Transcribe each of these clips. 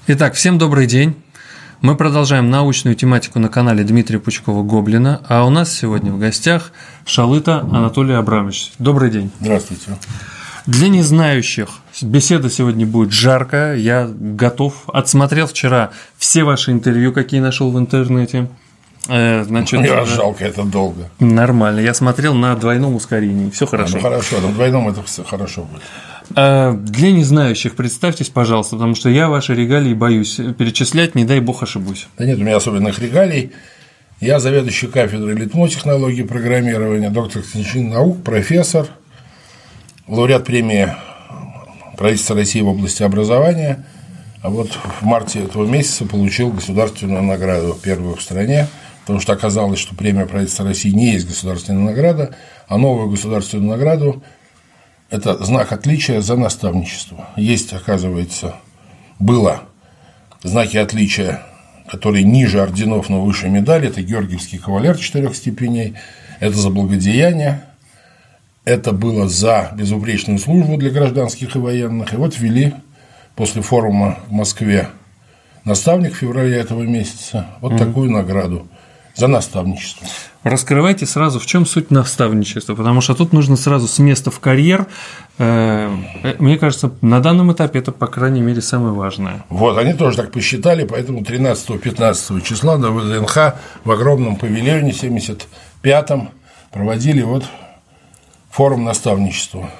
Итак, всем добрый день. Мы продолжаем научную тематику на канале Дмитрия Пучкова-Гоблина, а у нас сегодня в гостях Шалыта Анатолий Абрамович. Добрый день. Здравствуйте. Для незнающих, беседа сегодня будет жаркая, я готов. Отсмотрел вчера все ваши интервью, какие нашел в интернете. Значит, мне жалко, это долго. Нормально, я смотрел на двойном ускорении, все хорошо. Ну хорошо, на двойном это все хорошо будет. Для незнающих представьтесь, пожалуйста, потому что я ваши регалии боюсь перечислять, не дай бог ошибусь. Да нет у меня особенных регалий. Я заведующий кафедрой литмо-технологии программирования, доктор технических наук, профессор, лауреат премии правительства России в области образования. А вот в марте этого месяца получил государственную награду, первую в стране, потому что оказалось, что премия правительства России не есть государственная награда, а новую государственную награду – это знак отличия за наставничество. Есть, оказывается, было знаки отличия, которые ниже орденов, но выше медали. Это Георгиевский кавалер 4 степеней, это за благодеяние, это было за безупречную службу для гражданских и военных. И вот ввели после форума в Москве наставник в феврале этого месяца вот такую награду за наставничество. Раскрывайте сразу, в чем суть наставничества, потому что тут нужно сразу с места в карьер. Мне кажется, на данном этапе это, по крайней мере, самое важное. Вот, они тоже так посчитали, поэтому 13-15 числа на ВДНХ в огромном павильоне 75-м проводили вот форум наставничества.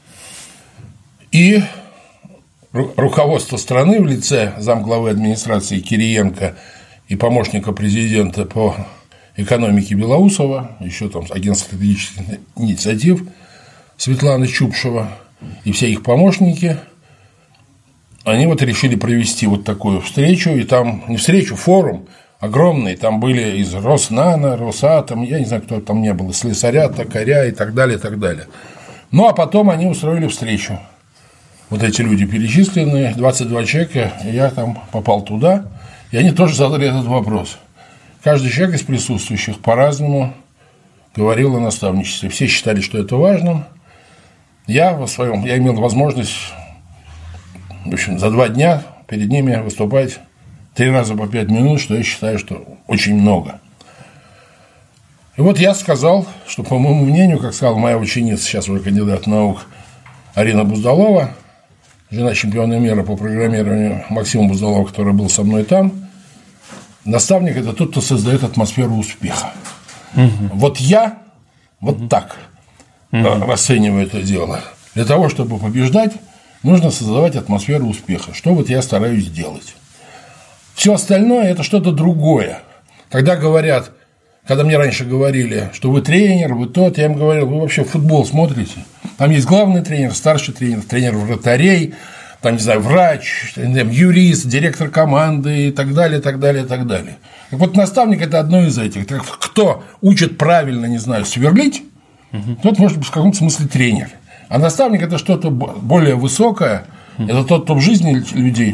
И руководство страны в лице замглавы администрации Кириенко и помощника президента по экономике Белоусова, еще там агентство стратегических инициатив Светлана Чупшева и все их помощники, они вот решили провести вот такую встречу, и там, не встречу, форум огромный, там были из Роснано, Росатом, я не знаю, кто там не был, слесаря, токаря и так далее, и так далее. Ну, а потом они устроили встречу. Вот эти люди перечисленные, 22 человека, и я там попал туда, и они тоже задали этот вопрос. Каждый человек из присутствующих по-разному говорил о наставничестве. Все считали, что это важным. Я имел возможность, в общем, за 2 дня перед ними выступать 3 раза по 5 минут, что я считаю, что очень много. И вот я сказал, что, по моему мнению, как сказала моя ученица, сейчас уже кандидат наук Арина Буздалова, жена чемпиона мира по программированию Максима Буздалова, который был со мной там, наставник – это тот, кто создает атмосферу успеха. Вот я вот так расцениваю это дело. Для того, чтобы побеждать, нужно создавать атмосферу успеха, что вот я стараюсь делать. Все остальное – это что-то другое. Когда мне раньше говорили, что вы тренер, вы тот, я им говорил, вы вообще футбол смотрите? Там есть главный тренер, старший тренер, тренер вратарей, там, не знаю, врач, юрист, директор команды и так далее, так далее, так далее. Так вот, наставник – это одно из этих. Кто учит правильно, не знаю, сверлить, тот, может быть, в каком-то смысле тренер. А наставник – это что-то более высокое, это тот, кто в жизни людей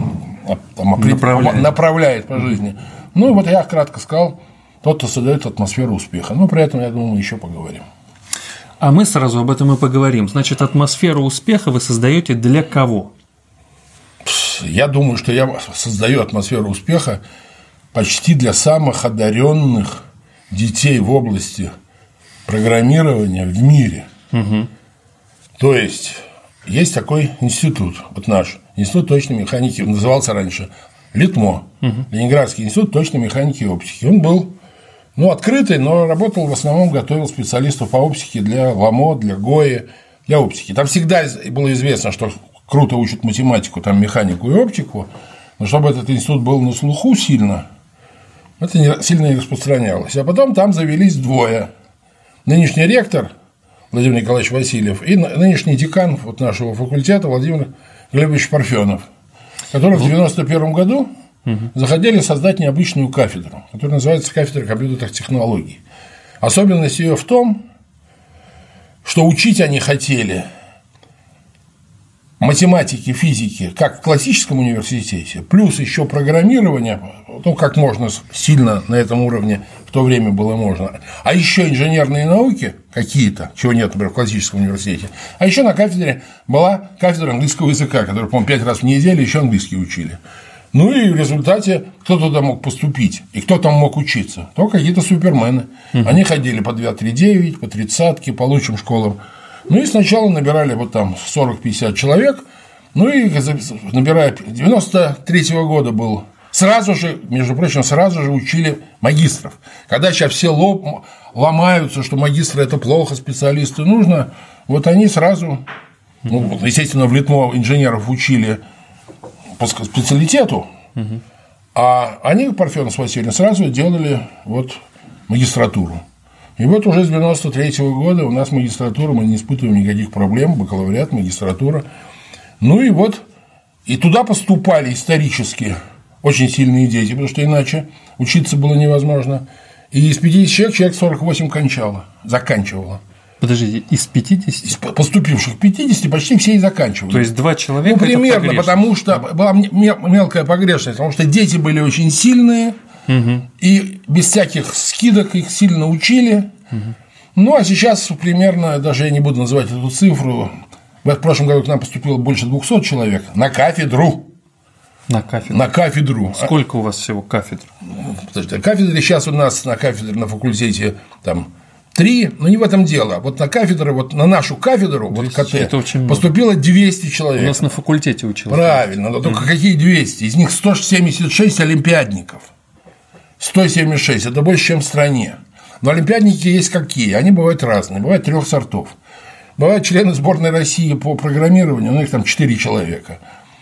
направляет по жизни. Ну, вот я кратко сказал, тот, кто создает атмосферу успеха. Ну, при этом, я думаю, мы еще поговорим. А мы сразу об этом и поговорим. Значит, атмосферу успеха вы создаете для кого? Я думаю, что я создаю атмосферу успеха почти для самых одаренных детей в области программирования в мире. То есть такой институт, вот наш, Институт точной механики, он назывался раньше ЛИТМО, Ленинградский институт точной механики и оптики. Он был открытый, но работал в основном, готовил специалистов по оптике для ЛАМО, для ГОИ, для оптики. Там всегда было известно, что круто учат математику, там механику и оптику, но чтобы этот институт был на слуху сильно, это сильно не распространялось. А потом там завелись 2. Нынешний ректор Владимир Николаевич Васильев и нынешний декан нашего факультета Владимир Глебович Парфенов, которые в 1991 году захотели создать необычную кафедру, которая называется кафедра компьютерных технологий. Особенность ее в том, что учить они хотели математики, физики, как в классическом университете, плюс еще программирование, как можно сильно на этом уровне в то время было можно, а еще инженерные науки какие-то, чего нет, например, в классическом университете, а еще на кафедре была кафедра английского языка, которая, по-моему, 5 раз в неделю еще английский учили. Ну и в результате кто туда мог поступить, и кто там мог учиться? Только какие-то супермены. Они ходили по 2-3-9, по 30-ке, по лучшим школам. Ну и сначала набирали вот там 40-50 человек, ну и набирая 93-го года был. Сразу же, между прочим, учили магистров. Когда сейчас все ломаются, что магистры – это плохо, специалисты нужно, вот они сразу, ну, естественно, в ЛИТМО инженеров учили по специалитету, а они, Парфенов с Васильевым, сразу делали вот магистратуру. И вот уже с 93-го года у нас магистратура, мы не испытываем никаких проблем, бакалавриат, магистратура. Ну и вот, и туда поступали исторически очень сильные дети, потому что иначе учиться было невозможно. И из 50 человек 48 заканчивало. Подождите, из 50? Из поступивших 50 почти все и заканчивали. То есть 2 человека. Ну, примерно, потому что была мелкая погрешность, потому что дети были очень сильные, и без всяких скидок их сильно учили. Ну, а сейчас примерно, даже я не буду называть эту цифру, в прошлом году к нам поступило больше 200 человек на кафедру. На кафедру. На кафедру. Сколько у вас всего кафедр? Подожди, кафедры сейчас у нас на кафедре, на факультете там 3, но не в этом дело. Вот на кафедру, вот на нашу кафедру, 200, вот КТ, поступило 200 человек. У нас на факультете училось. Правильно, но только какие 200? Из них 176 олимпиадников. 176 – это больше, чем в стране. Но олимпиадники есть какие? Они бывают разные, бывают 3 сортов. Бывают члены сборной России по программированию, у них там 4 человека.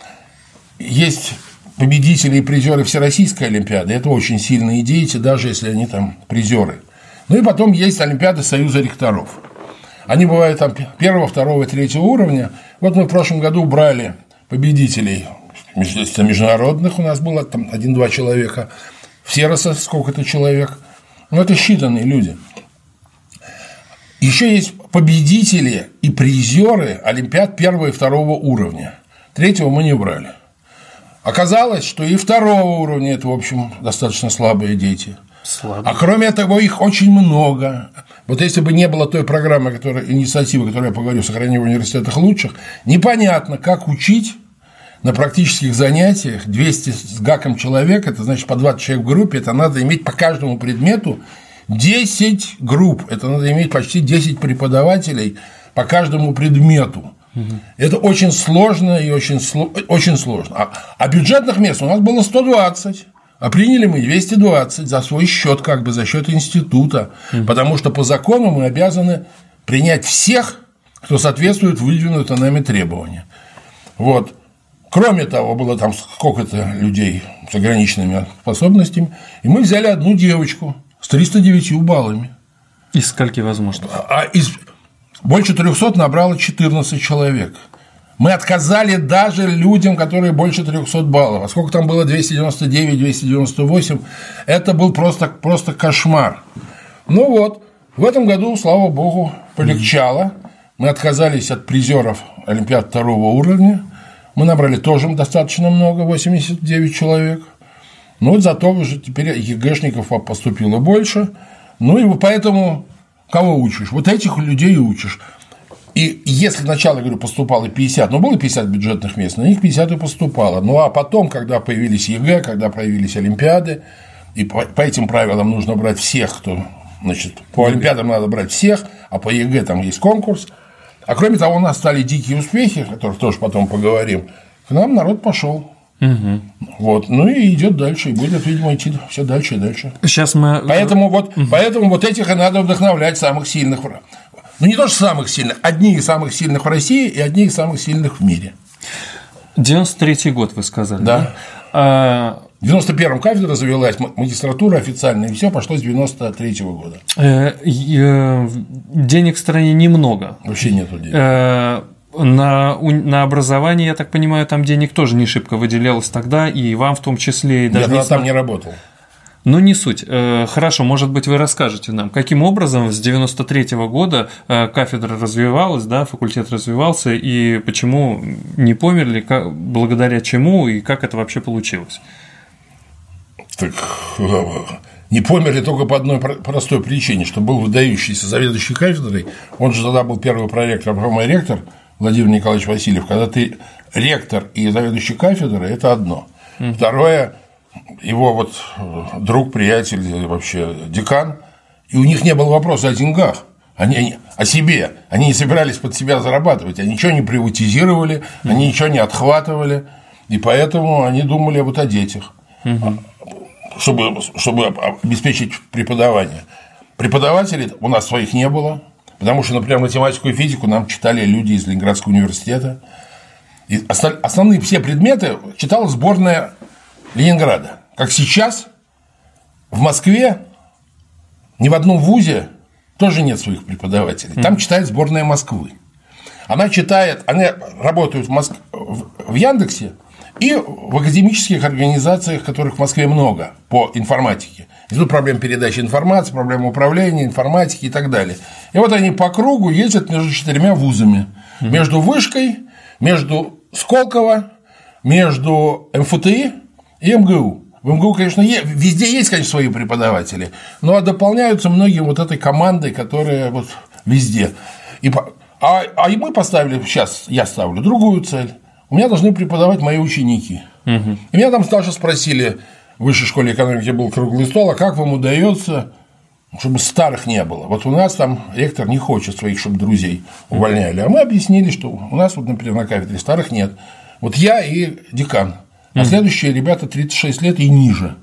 Есть победители и призеры Всероссийской олимпиады, это очень сильные дети, даже если они там призеры. Ну и потом есть олимпиады Союза ректоров. Они бывают там 1, 2 и 3 уровня. Вот мы в прошлом году брали победителей международных, у нас было там 1-2 человека, в Сероса сколько-то человек. Ну, это считанные люди. Еще есть победители и призеры олимпиад 1 и 2 уровня. 3-го мы не брали. Оказалось, что и 2-го уровня – это, в общем, достаточно слабые дети. А кроме того, их очень много. Вот если бы не было той программы, инициативы, которую я поговорю, «Сохранение в университетах лучших», непонятно, как учить на практических занятиях 200 с гаком человек, это значит по 20 человек в группе, это надо иметь по каждому предмету 10 групп, это надо иметь почти 10 преподавателей по каждому предмету. Это очень сложно и очень сложно. А бюджетных мест у нас было 120, а приняли мы 220 за свой счет, как бы за счет института, потому что по закону мы обязаны принять всех, кто соответствует выдвинутым нами требованиям. Вот. Кроме того, было там сколько-то людей с ограниченными способностями, и мы взяли одну девочку с 309 баллами. Из скольки возможно? Больше 300 набрало 14 человек. Мы отказали даже людям, которые больше 300 баллов. А сколько там было? 299, 298. Это был просто кошмар. Ну вот, в этом году, слава богу, полегчало. Мы отказались от призеров олимпиад 2 уровня. Мы набрали тоже достаточно много, 89 человек. Ну вот зато уже теперь ЕГЭшников поступило больше. Ну и поэтому кого учишь? Вот этих людей учишь. И если сначала, говорю, поступало 50, ну, было 50 бюджетных мест, на них 50 и поступало. Ну, а потом, когда появились ЕГЭ, когда появились олимпиады, и по этим правилам нужно брать всех, кто, значит, по олимпиадам надо брать всех, а по ЕГЭ там есть конкурс. А кроме того, у нас стали дикие успехи, о которых тоже потом поговорим, к нам народ пошел. Вот, ну и идет дальше, и будет, видимо, идти все дальше и дальше. Сейчас мы... Поэтому вот этих и надо вдохновлять, самых сильных. Ну, не то, что самых сильных, одни из самых сильных в России и одни из самых сильных в мире. 93-й год, вы сказали. Да. В 91-м кафедра завелась, магистратура официальная, и все пошло с 93-го года. Денег в стране немного. Вообще нету денег. На образование, я так понимаю, там денег тоже не шибко выделялось тогда, и вам в том числе. И даже я там не работал. Ну, не суть. Хорошо, может быть, вы расскажете нам, каким образом с 93-го года кафедра развивалась, да, факультет развивался, и почему не померли, благодаря чему, и как это вообще получилось? Так, не померли только по одной простой причине, что был выдающийся заведующий кафедрой, он же тогда был первый проректор, потом ректор Владимир Николаевич Васильев. Когда ты ректор и заведующий кафедрой, это одно. Второе, его вот друг, приятель, вообще декан, и у них не было вопроса о деньгах, они о себе, они не собирались под себя зарабатывать, они ничего не приватизировали, они ничего не отхватывали, и поэтому они думали вот о детях, чтобы обеспечить преподавание. Преподавателей у нас своих не было, потому что, например, математику и физику нам читали люди из Ленинградского университета. И основные все предметы читала сборная Ленинграда. Как сейчас в Москве ни в одном вузе тоже нет своих преподавателей. Там читает сборная Москвы. Она работает в Яндексе и в академических организациях, которых в Москве много по информатике. Идут проблемы передачи информации, проблемы управления, информатики и так далее. И вот они по кругу ездят между 4 вузами. Между Вышкой, между Сколково, между МФТИ и МГУ. В МГУ, конечно, везде есть, конечно, свои преподаватели, но дополняются многие вот этой командой, которая вот везде. И мы поставили, сейчас я ставлю другую цель. У меня должны преподавать мои ученики. И меня там даже спросили, в высшей школе экономики был круглый стол, а как вам удается, чтобы старых не было? Вот у нас там ректор не хочет своих, чтобы друзей увольняли. А мы объяснили, что у нас, вот, например, на кафедре старых нет. Вот я и декан. А следующие ребята 36 лет и ниже.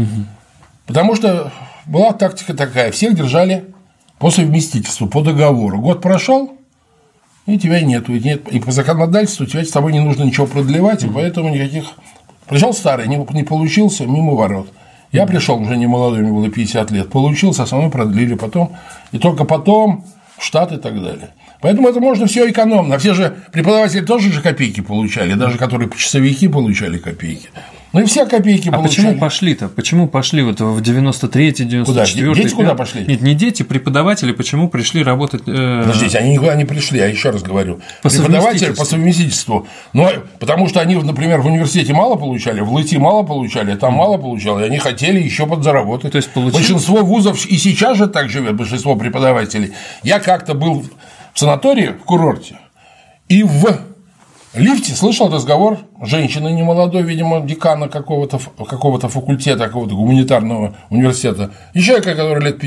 Потому что была тактика такая: всех держали по совместительству, по договору. Год прошел, и тебя нету. И по законодательству тебе с тобой не нужно ничего продлевать, и поэтому никаких. Пришел старый, не получился, мимо ворот. Я пришел уже не молодой, мне было 50 лет, получился, а со мной продлили потом, и только потом в штат и так далее. Поэтому это можно все экономно. Все же преподаватели тоже же копейки получали, даже которые часовики получали копейки. Ну и все копейки получали. Почему пошли-то? Почему пошли вот в 93-й, 94-й? Куда? Дети куда пошли? Нет, не дети, преподаватели почему пришли работать? Подождите, они никуда не пришли, я еще раз говорю. Преподаватели по совместительству. Ну, потому что они, например, в университете мало получали, в ЛИТИ мало получали, там мало получали, и они хотели еще подзаработать. То есть большинство вузов и сейчас же так живет, большинство преподавателей. Я как-то был в санатории, в курорте, и в лифте слышал разговор женщины немолодой, видимо, декана какого-то факультета, какого-то гуманитарного университета, и человека, который лет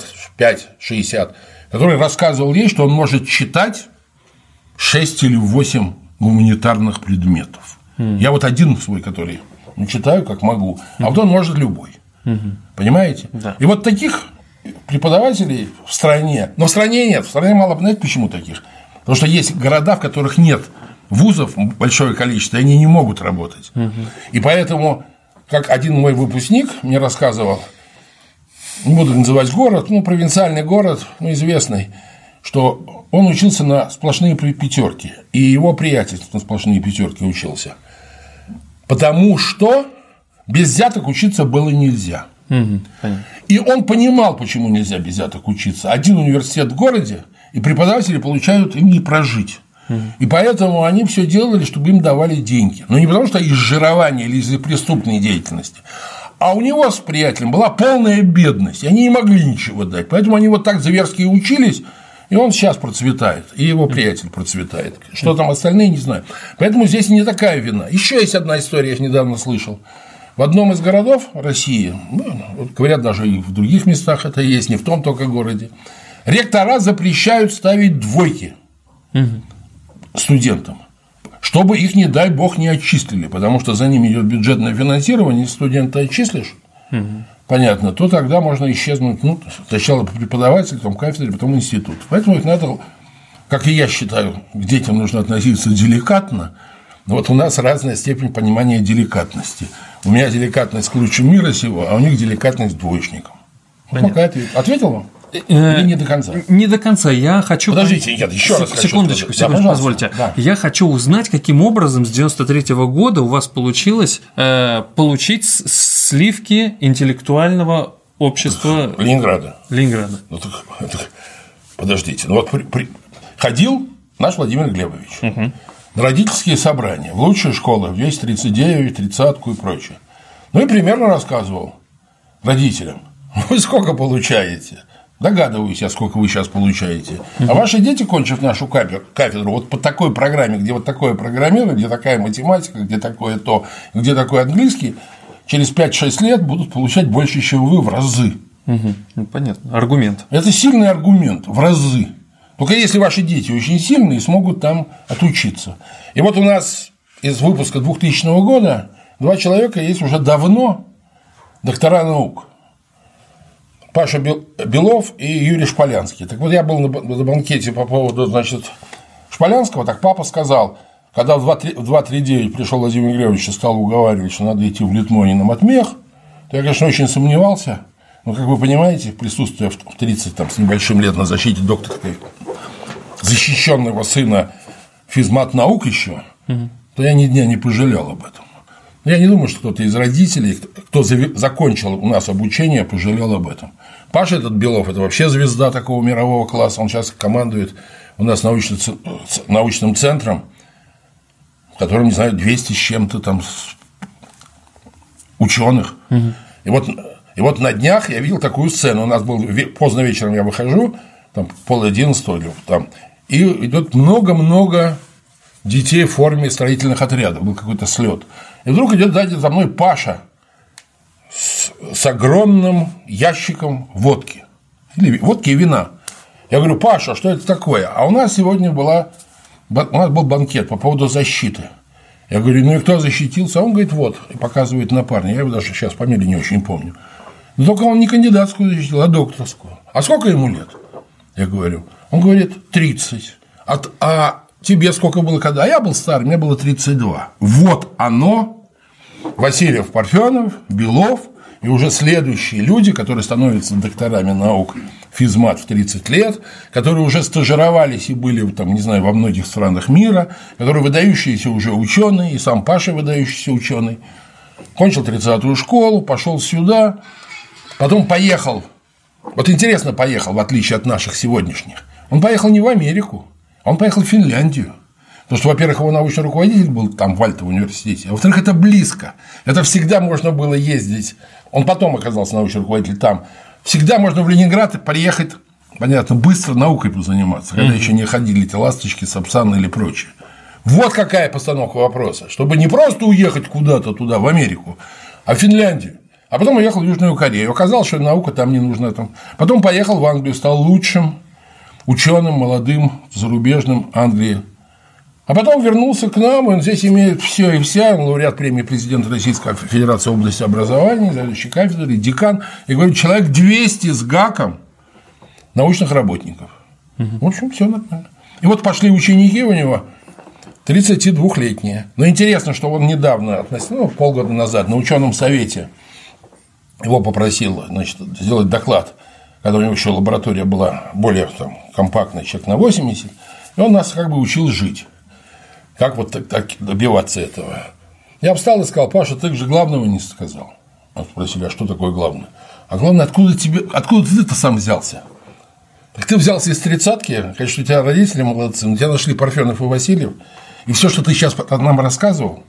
55-60, который рассказывал ей, что он может читать 6 или 8 гуманитарных предметов. Я вот один свой, который читаю, как могу, а вот он может любой. Понимаете? Да. И вот таких преподавателей в стране, но в стране нет, в стране мало, знаете, почему таких? Потому что есть города, в которых нет вузов большое количество, и они не могут работать. И поэтому, как один мой выпускник мне рассказывал, не буду называть город, провинциальный город, известный, что он учился на сплошные пятерки, и его приятель на сплошные пятерки учился. Потому что без взяток учиться было нельзя. И он понимал, почему нельзя без взяток учиться. Один университет в городе, и преподаватели получают им не прожить. И поэтому они все делали, чтобы им давали деньги. Но не потому, что из жирования или из преступной деятельности. А у него с приятелем была полная бедность, и они не могли ничего дать. Поэтому они вот так зверски учились, и он сейчас процветает, и его приятель процветает. Что там остальные, не знаю. Поэтому здесь не такая вина. Еще есть одна история, я недавно слышал. В одном из городов России, говорят, даже и в других местах это есть, не в том только городе, ректора запрещают ставить двойки студентам, чтобы их, не дай бог, не отчислили, потому что за ними идет бюджетное финансирование, если студента отчислишь, понятно, то тогда можно исчезнуть, сначала преподаватель, потом кафедре, потом институт. Поэтому их надо, как и я считаю, к детям нужно относиться деликатно. Но вот у нас разная степень понимания деликатности. У меня деликатность к лучшим мира сего, а у них деликатность к двоечникам. Пока ответил вам? Или не до конца? Не до конца. Я хочу. Подождите, я еще раз хочу. Секундочку, позвольте. Да. Я хочу узнать, каким образом с 93-го года у вас получилось получить сливки интеллектуального общества Ленинграда. Подождите. Ходил наш Владимир Глебович на родительские собрания в лучшие школы, в 239, 30-ку и прочее. И примерно рассказывал родителям: вы сколько получаете? Догадываюсь я, сколько вы сейчас получаете. А ваши дети, кончив нашу кафедру, вот по такой программе, где вот такое программирование, где такая математика, где такое то, где такой английский, через 5-6 лет будут получать больше, чем вы, в разы. Ну, понятно. Аргумент. Это сильный аргумент, в разы. Только если ваши дети очень сильные, смогут там отучиться. И вот у нас из выпуска 2000 года 2 человека есть уже давно доктора наук. Паша Белов и Юрий Шполянский. Так вот, я был на банкете по поводу, значит, Шполянского, так папа сказал, когда в 2.39 пришел Владимир Григорьевич и стал уговаривать, что надо идти в Литмо, а не на матмех, то я, конечно, очень сомневался, но, как вы понимаете, присутствуя в 30 там, с небольшим лет на защите докторской защищенного сына физмат наук еще, то я ни дня не пожалел об этом. Я не думаю, что кто-то из родителей, кто закончил у нас обучение, пожалел об этом. Паша этот Белов – это вообще звезда такого мирового класса. Он сейчас командует у нас научным центром, в котором, не знаю, 200 с чем-то там ученых. И вот на днях я видел такую сцену. У нас был поздно вечером, я выхожу, там 10:30 там, и идет много-много детей в форме строительных отрядов. Был какой-то слет. И вдруг идет сзади за мной Паша с огромным ящиком водки. Или водки и вина. Я говорю: Паша, что это такое? А у нас сегодня был банкет по поводу защиты. Я говорю: ну и кто защитился? А он говорит: вот, и показывает на парня. Я его даже сейчас фамилию не очень помню. Но только он не кандидатскую защитил, а докторскую. А сколько ему лет? Я говорю. Он говорит: 30. А тебе сколько было когда? А я был старый, мне было 32. Вот оно, Васильев, Парфенов, Белов и уже следующие люди, которые становятся докторами наук физмат в 30 лет, которые уже стажировались и были, там, не знаю, во многих странах мира, которые выдающиеся уже ученые, и сам Паша выдающийся ученый. Кончил 30-ю школу, пошел сюда, потом поехал. Вот интересно, поехал, в отличие от наших сегодняшних. Он поехал не в Америку, а он поехал в Финляндию. Потому что, во-первых, его научный руководитель был там в Альтовом университете, а во-вторых, это близко. Это всегда можно было ездить. Он потом оказался научный руководитель там. Всегда можно в Ленинград приехать, понятно, быстро наукой позаниматься, когда еще не ходили эти ласточки, сапсаны или прочее. Вот какая постановка вопроса. Чтобы не просто уехать куда-то туда, в Америку, а в Финляндию. А потом уехал в Южную Корею. Оказалось, что наука там не нужна. Потом поехал в Англию, стал лучшим ученым, молодым, зарубежным Англии. А потом вернулся к нам, он здесь имеет все и вся, он лауреат премии президента Российской Федерации в области образования, заведующий кафедрой, декан, и говорит, человек 200 с гаком научных работников. В общем, все нормально. И вот пошли ученики у него 32-летние. Но интересно, что он недавно, полгода назад, на ученом совете его попросил, значит, сделать доклад, когда у него еще лаборатория была более там, компактная, человек на 80, и он нас как бы учил жить. Как вот так добиваться этого? Я встал и сказал: Паша, ты же главного не сказал. Он спросили: а что такое главное? А главное, откуда ты-то сам взялся? Так ты взялся из 30-ки, конечно, у тебя родители молодцы, но тебя нашли Парфенов и Васильев, и все, что ты сейчас нам рассказывал,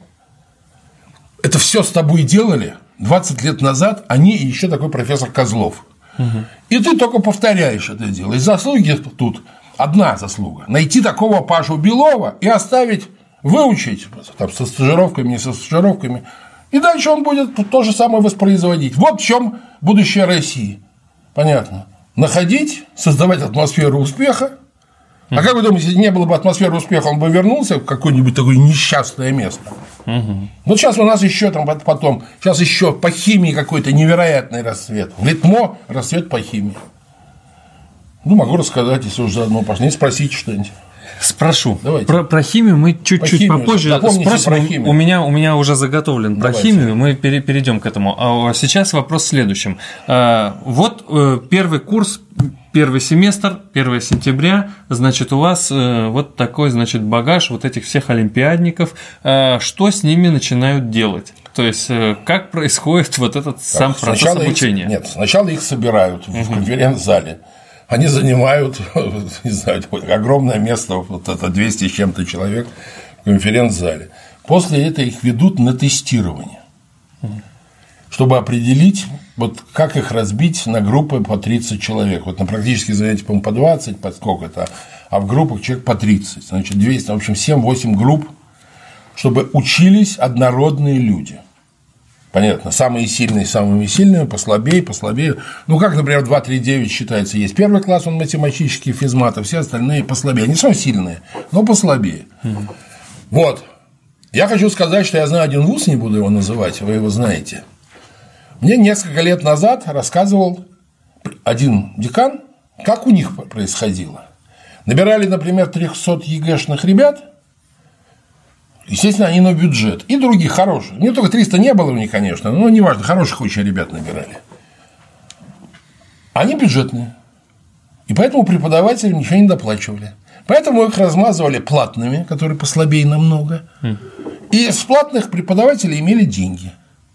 это все с тобой делали 20 лет назад, они и еще такой профессор Козлов. И ты только повторяешь это дело. И заслуги тут одна заслуга – найти такого Пашу Белова и оставить, выучить там, со стажировками, не со стажировками, и дальше он будет то же самое воспроизводить. Вот в чем будущее России. Понятно. Находить, создавать атмосферу успеха. А как вы думаете, если не было бы атмосферы успеха, он бы вернулся в какое-нибудь такое несчастное место? Вот сейчас у нас еще там потом, сейчас еще по химии какой-то невероятный расцвет. В Литмо расцвет по химии. Ну, могу рассказать, если уже заодно пошли. Не спросите что-нибудь. Спрошу. Про химию мы чуть-чуть попозже спросим. У меня уже заготовлен про химию, мы перейдем к этому. А сейчас вопрос в следующем. Вот первый курс, первый семестр, 1 сентября, значит, у вас вот такой, значит, багаж вот этих всех олимпиадников. Что с ними начинают делать? То есть, как происходит вот этот сам процесс обучения? Сначала их собирают в конференц-зале. Они занимают, не знаю, огромное место, вот это 200 с чем-то человек в конференц-зале. После этого их ведут на тестирование. чтобы определить, вот как их разбить на группы по 30 человек. Вот на практические занятия, по-моему, по 20, по сколько-то, а в группах человек по 30. Значит, 200, в общем, 7-8 групп, чтобы учились однородные люди. Понятно, самые сильные самыми сильными, послабее, послабее. Ну, как, например, 2-3-9 считается, есть первый класс, он математический, физмат, а все остальные послабее. Они все сильные, но послабее. Вот. Я хочу сказать, что я знаю один вуз, не буду его называть, вы его знаете. Мне несколько лет назад рассказывал один декан, как у них происходило. Набирали, например, 300 ЕГЭшных ребят, естественно, они на бюджет, и других хороших. Не только 300 не было у них, конечно, но неважно, хороших очень ребят набирали. Они бюджетные, и поэтому преподавателям ничего не доплачивали. Поэтому их размазывали платными, которые послабее намного, и с платных преподавателей имели деньги.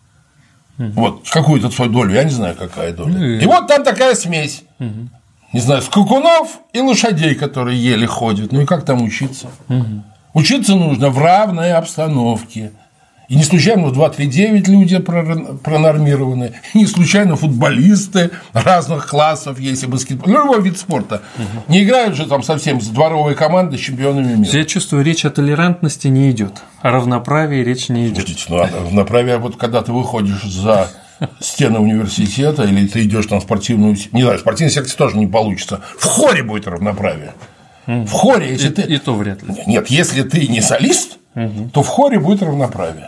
Вот, какую-то свою долю, я не знаю, какая доля. И вот там такая смесь. Не знаю, скакунов и лошадей, которые еле ходят. Ну и как там учиться? Учиться нужно в равной обстановке. И не случайно в 2-3-9 люди пронормированы, и не случайно футболисты разных классов, если баскетбол, любой вид спорта. Не играют же там совсем с дворовой командой с чемпионами мира. Я чувствую, речь о толерантности не идет, о равноправии речь не идет. Ну, равноправие, вот когда ты выходишь за стены университета, или ты идешь там в спортивную, не знаю, в спортивной секции тоже не получится. В хоре будет равноправие. В хоре, если ты. И то вряд ли. Нет, если ты не солист, то в хоре будет равноправие.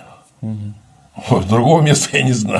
Вот, другого места я не знаю.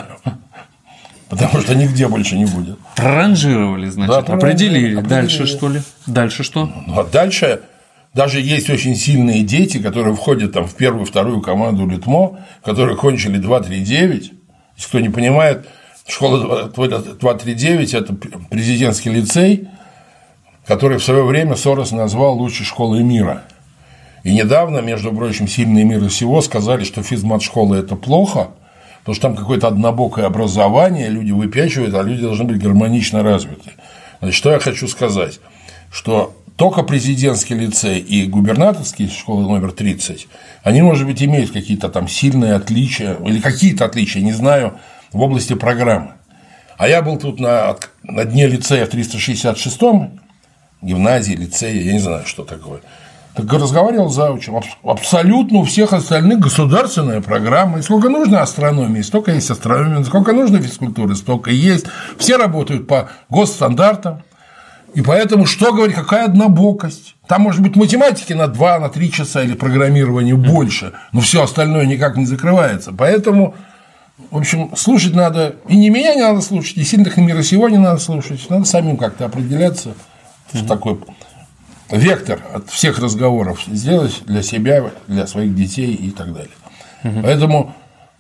Потому что нигде больше не будет. Проранжировали, значит, Да, определили. Дальше что ли? Дальше что? Ну, а дальше даже есть очень сильные дети, которые входят там в первую, вторую команду Литмо, которые кончили 2-3-9. Если кто не понимает, школа 2-3-9 – это президентский лицей, который в свое время Сорос назвал лучшей школой мира. И недавно, между прочим, сильные мира сего сказали, что физмат-школа – это плохо, потому что там какое-то однобокое образование, люди выпячивают, а люди должны быть гармонично развиты. Значит, что я хочу сказать, что только президентский лицей и губернаторские школы номер 30, они, может быть, имеют какие-то там сильные отличия, или какие-то отличия, не знаю, в области программы. А я был тут на дне лицея в 366-м, гимназии, лицее, я не знаю, что такое. Так разговаривал с заучем. Абсолютно у всех остальных государственная программа. И сколько нужно астрономии, столько есть астрономии. Сколько нужно физкультуры, столько есть. Все работают по госстандартам. И поэтому, что говорить, какая однобокость. Там может быть математики на 2-3 часа или программирование больше, но все остальное никак не закрывается. Поэтому, в общем, слушать надо. И не меня не надо слушать, и сильных мира сего не надо слушать. Надо самим как-то определяться, что такое вектор от всех разговоров сделать для себя, для своих детей и так далее. Поэтому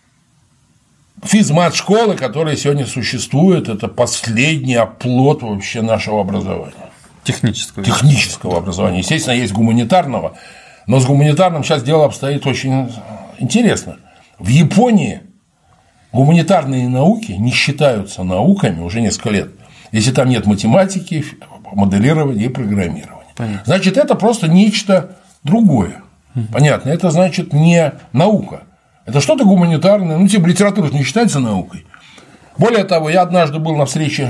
физмат-школы, которые сегодня существуют, это последний оплот вообще нашего образования. Технического образования. Естественно, есть гуманитарного, но с гуманитарным сейчас дело обстоит очень интересно. В Японии гуманитарные науки не считаются науками уже несколько лет, если там нет математики, моделирования и программирования. Понятно. Значит, это просто нечто другое. Понятно, это значит не наука. Это что-то гуманитарное. Ну, типа литература не считается наукой. Более того, я однажды был на встрече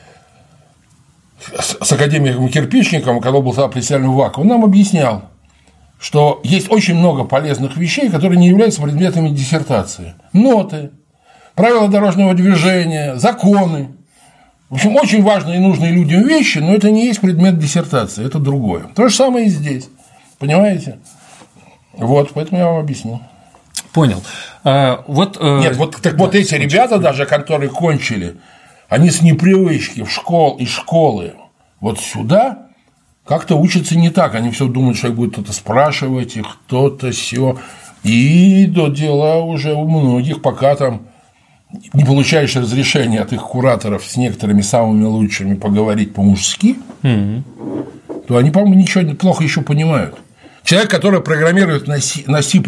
с академиком Кирпичником, когда был тогда председателем ВАКа, он нам объяснял, что есть очень много полезных вещей, которые не являются предметами диссертации. Ноты, правила дорожного движения, законы. В общем, очень важные и нужные людям вещи, но это не есть предмет диссертации, это другое. То же самое и здесь. Понимаете? Вот, поэтому я вам объяснил. Понял. Нет, вот эти ребята, даже которые кончили, они с непривычки из школы вот сюда как-то учатся не так. Они все думают, что их будет кто-то спрашивать, и кто-то все. И до дела уже у многих, пока там не получаешь разрешения от их кураторов с некоторыми самыми лучшими поговорить по-мужски, то они, по-моему, ничего плохо еще понимают. Человек, который программирует на C++,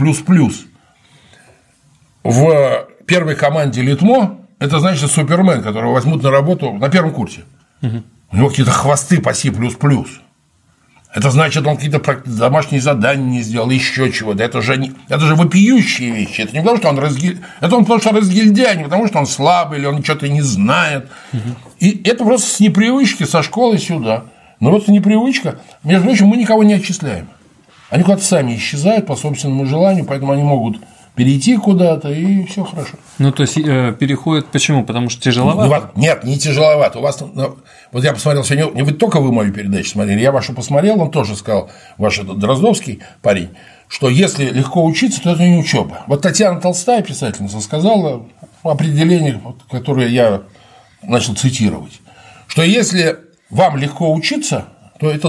в первой команде Литмо, это значит супермен, которого возьмут на работу на первом курсе. У него какие-то хвосты по C++. Это значит, он какие-то домашние задания не сделал, еще чего-то. Это же вопиющие вещи. Это не потому, что это он потому, что разгильдяй, не потому, что он слабый или он что-то не знает. И это просто с непривычки, со школы сюда. Но вот непривычка. Между прочим, мы никого не отчисляем. Они куда-то сами исчезают по собственному желанию, поэтому они могут перейти куда-то, и все хорошо. Ну, то есть, переходит почему? Потому что тяжеловато? Нет, не тяжеловато. У вас, вот я посмотрел сегодня, не только вы мою передачу смотрели, я вашу посмотрел, он тоже сказал, ваш Дроздовский парень, что если легко учиться, то это не учеба. Вот Татьяна Толстая, писательница, сказала определение, которое я начал цитировать, что если вам легко учиться, то это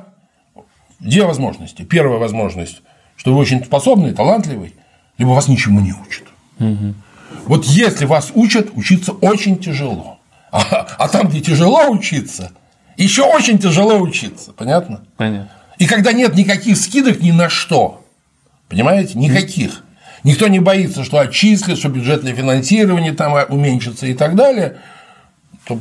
две возможности. Первая возможность, что вы очень способный, талантливый, либо вас ничему не учат. Вот если вас учат, учиться очень тяжело. А там, где тяжело учиться, еще очень тяжело учиться. Понятно? Понятно. И когда нет никаких скидок ни на что, понимаете, никаких. Никто не боится, что отчислят, что бюджетное финансирование там уменьшится и так далее. То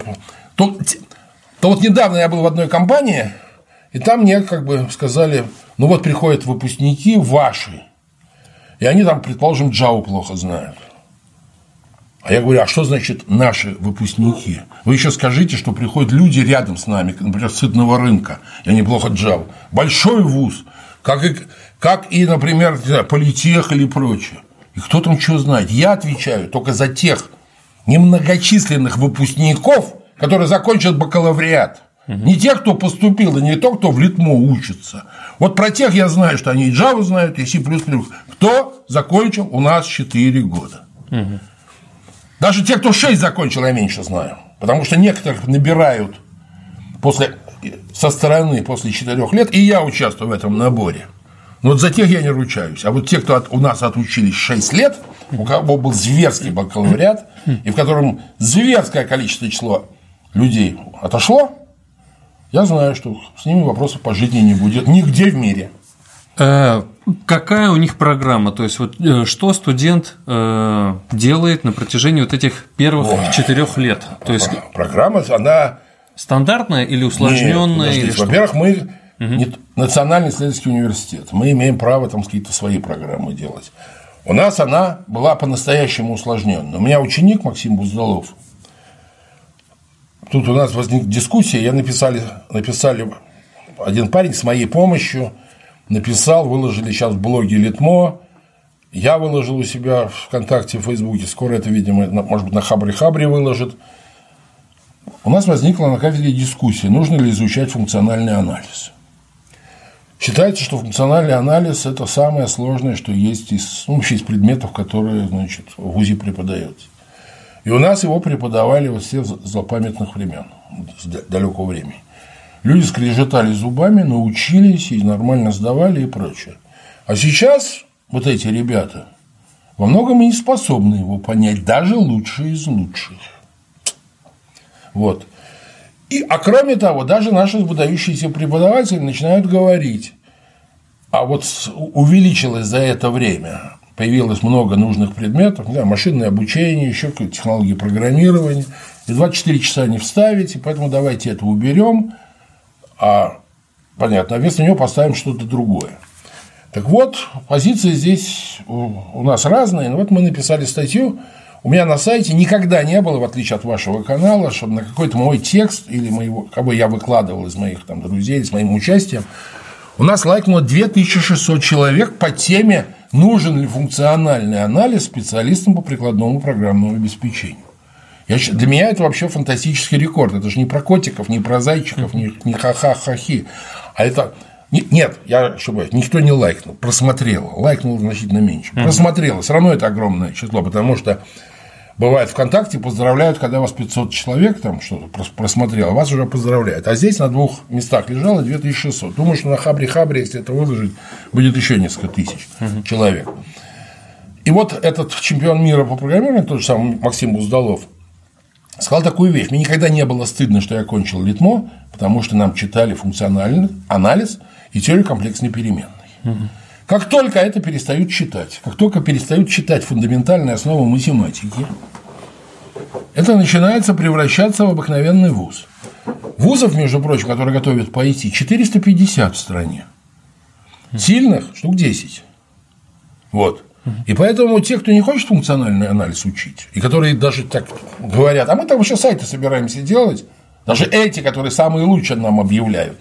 вот недавно я был в одной компании, и там мне как бы сказали, ну вот приходят выпускники ваши, и они там, предположим, Java плохо знают. А я говорю, а что значит наши выпускники? Вы еще скажите, что приходят люди рядом с нами, например, с сытного рынка, и они плохо Java. Большой вуз, как и, например, политех или прочее. И кто там что знает? Я отвечаю только за тех немногочисленных выпускников, которые закончат бакалавриат. Не тех, кто поступил, и не то, кто в Литмо учится. Вот про тех я знаю, что они и Java знают, и C++. Кто закончил у нас 4 года. Даже те, кто 6 закончил, я меньше знаю. Потому что некоторых набирают со стороны после 4 лет, и я участвую в этом наборе. Но вот за тех я не ручаюсь. А вот те, кто у нас отучились 6 лет, у кого был зверский бакалавриат, и в котором зверское количество число людей отошло, я знаю, что с ними вопросов по жизни не будет нигде в мире. Какая у них программа? То есть, вот что студент делает на протяжении вот этих первых 4 лет? То есть, программа, она стандартная или усложненная? Нет, во-первых, мы Национальный исследовательский университет. Мы имеем право там какие-то свои программы делать. У нас она была по-настоящему усложненная. У меня ученик Максим Буздалов. Тут у нас возникла дискуссия, написали один парень с моей помощью, выложили сейчас в блоге Литмо, я выложил у себя в ВКонтакте, в Фейсбуке, скоро это, видимо, может быть, на Хабре выложит. У нас возникла на кафедре дискуссия, нужно ли изучать функциональный анализ. Считается, что функциональный анализ – это самое сложное, что есть из предметов, которые, значит, в ВУЗе преподается. И у нас его преподавали вот все с злопамятных времен, с далекого времени. Люди скрежетали зубами, научились и нормально сдавали и прочее. А сейчас вот эти ребята во многом и не способны его понять, даже лучшие из лучших. Вот. А кроме того, даже наши выдающиеся преподаватели начинают говорить, а вот увеличилось за это время, появилось много нужных предметов, машинное обучение, еще какие-то технологии программирования, и 24 часа не вставить, и поэтому давайте это уберем, понятно, а вместо него поставим что-то другое. Так вот, позиции здесь у нас разные, но вот мы написали статью, у меня на сайте никогда не было, в отличие от вашего канала, чтобы на какой-то мой текст или кого я выкладывал из моих там друзей, с моим участием, у нас лайкнуло 2600 человек по теме «Нужен ли функциональный анализ специалистам по прикладному программному обеспечению?». Для меня это вообще фантастический рекорд. Это же не про котиков, не про зайчиков, не ха-ха-ха-хи. А это… Нет, никто не лайкнул, просмотрело. Лайкнуло значительно меньше. Просмотрело. Все равно это огромное число, потому что бывает ВКонтакте поздравляют, когда вас 500 человек там что-то просмотрело, вас уже поздравляют. А здесь на 2 местах лежало 2600. Думаю, что на Хабре, если это выложить, будет еще несколько тысяч человек. И вот этот чемпион мира по программированию, тот же самый Максим Буздалов, сказал такую вещь. Мне никогда не было стыдно, что я окончил Литмо, потому что нам читали функциональный анализ и теорию комплексной переменной. Как только это перестают читать, как только перестают читать фундаментальные основы математики, это начинается превращаться в обыкновенный вуз. Вузов, между прочим, которые готовят по IT, 450 в стране. Сильных штук 10. Вот. И поэтому те, кто не хочет функциональный анализ учить, и которые даже так говорят, а мы там еще сайты собираемся делать, даже эти, которые самые лучшие нам объявляют.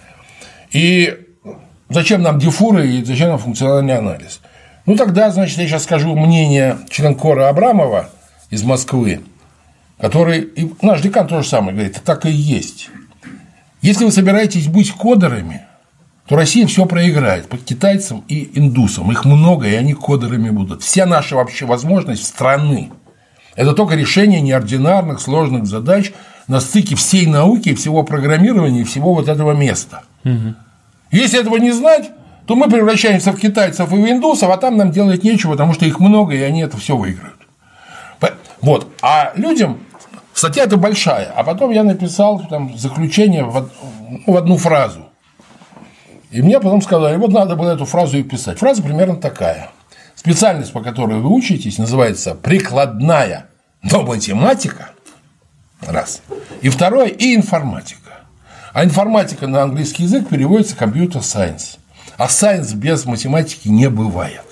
И зачем нам дифуры и зачем нам функциональный анализ? Ну, тогда, значит, я сейчас скажу мнение членкора Абрамова из Москвы, который, и наш декан тоже самое говорит, это так и есть. Если вы собираетесь быть кодерами, то Россия все проиграет под китайцам и индусам. Их много, и они кодерами будут. Вся наша вообще возможность страны – это только решение неординарных, сложных задач на стыке всей науки, всего программирования и всего вот этого места. Угу. Если этого не знать, то мы превращаемся в китайцев и в индусов, а там нам делать нечего, потому что их много, и они это все выиграют. Вот. А людям статья эта большая, а потом я написал там заключение в одну фразу. И мне потом сказали, вот надо было эту фразу и писать. Фраза примерно такая. Специальность, по которой вы учитесь, называется прикладная, но математика. Раз. И второе, и информатика. А информатика на английский язык переводится компьютер сайенс. А сайенс без математики не бывает.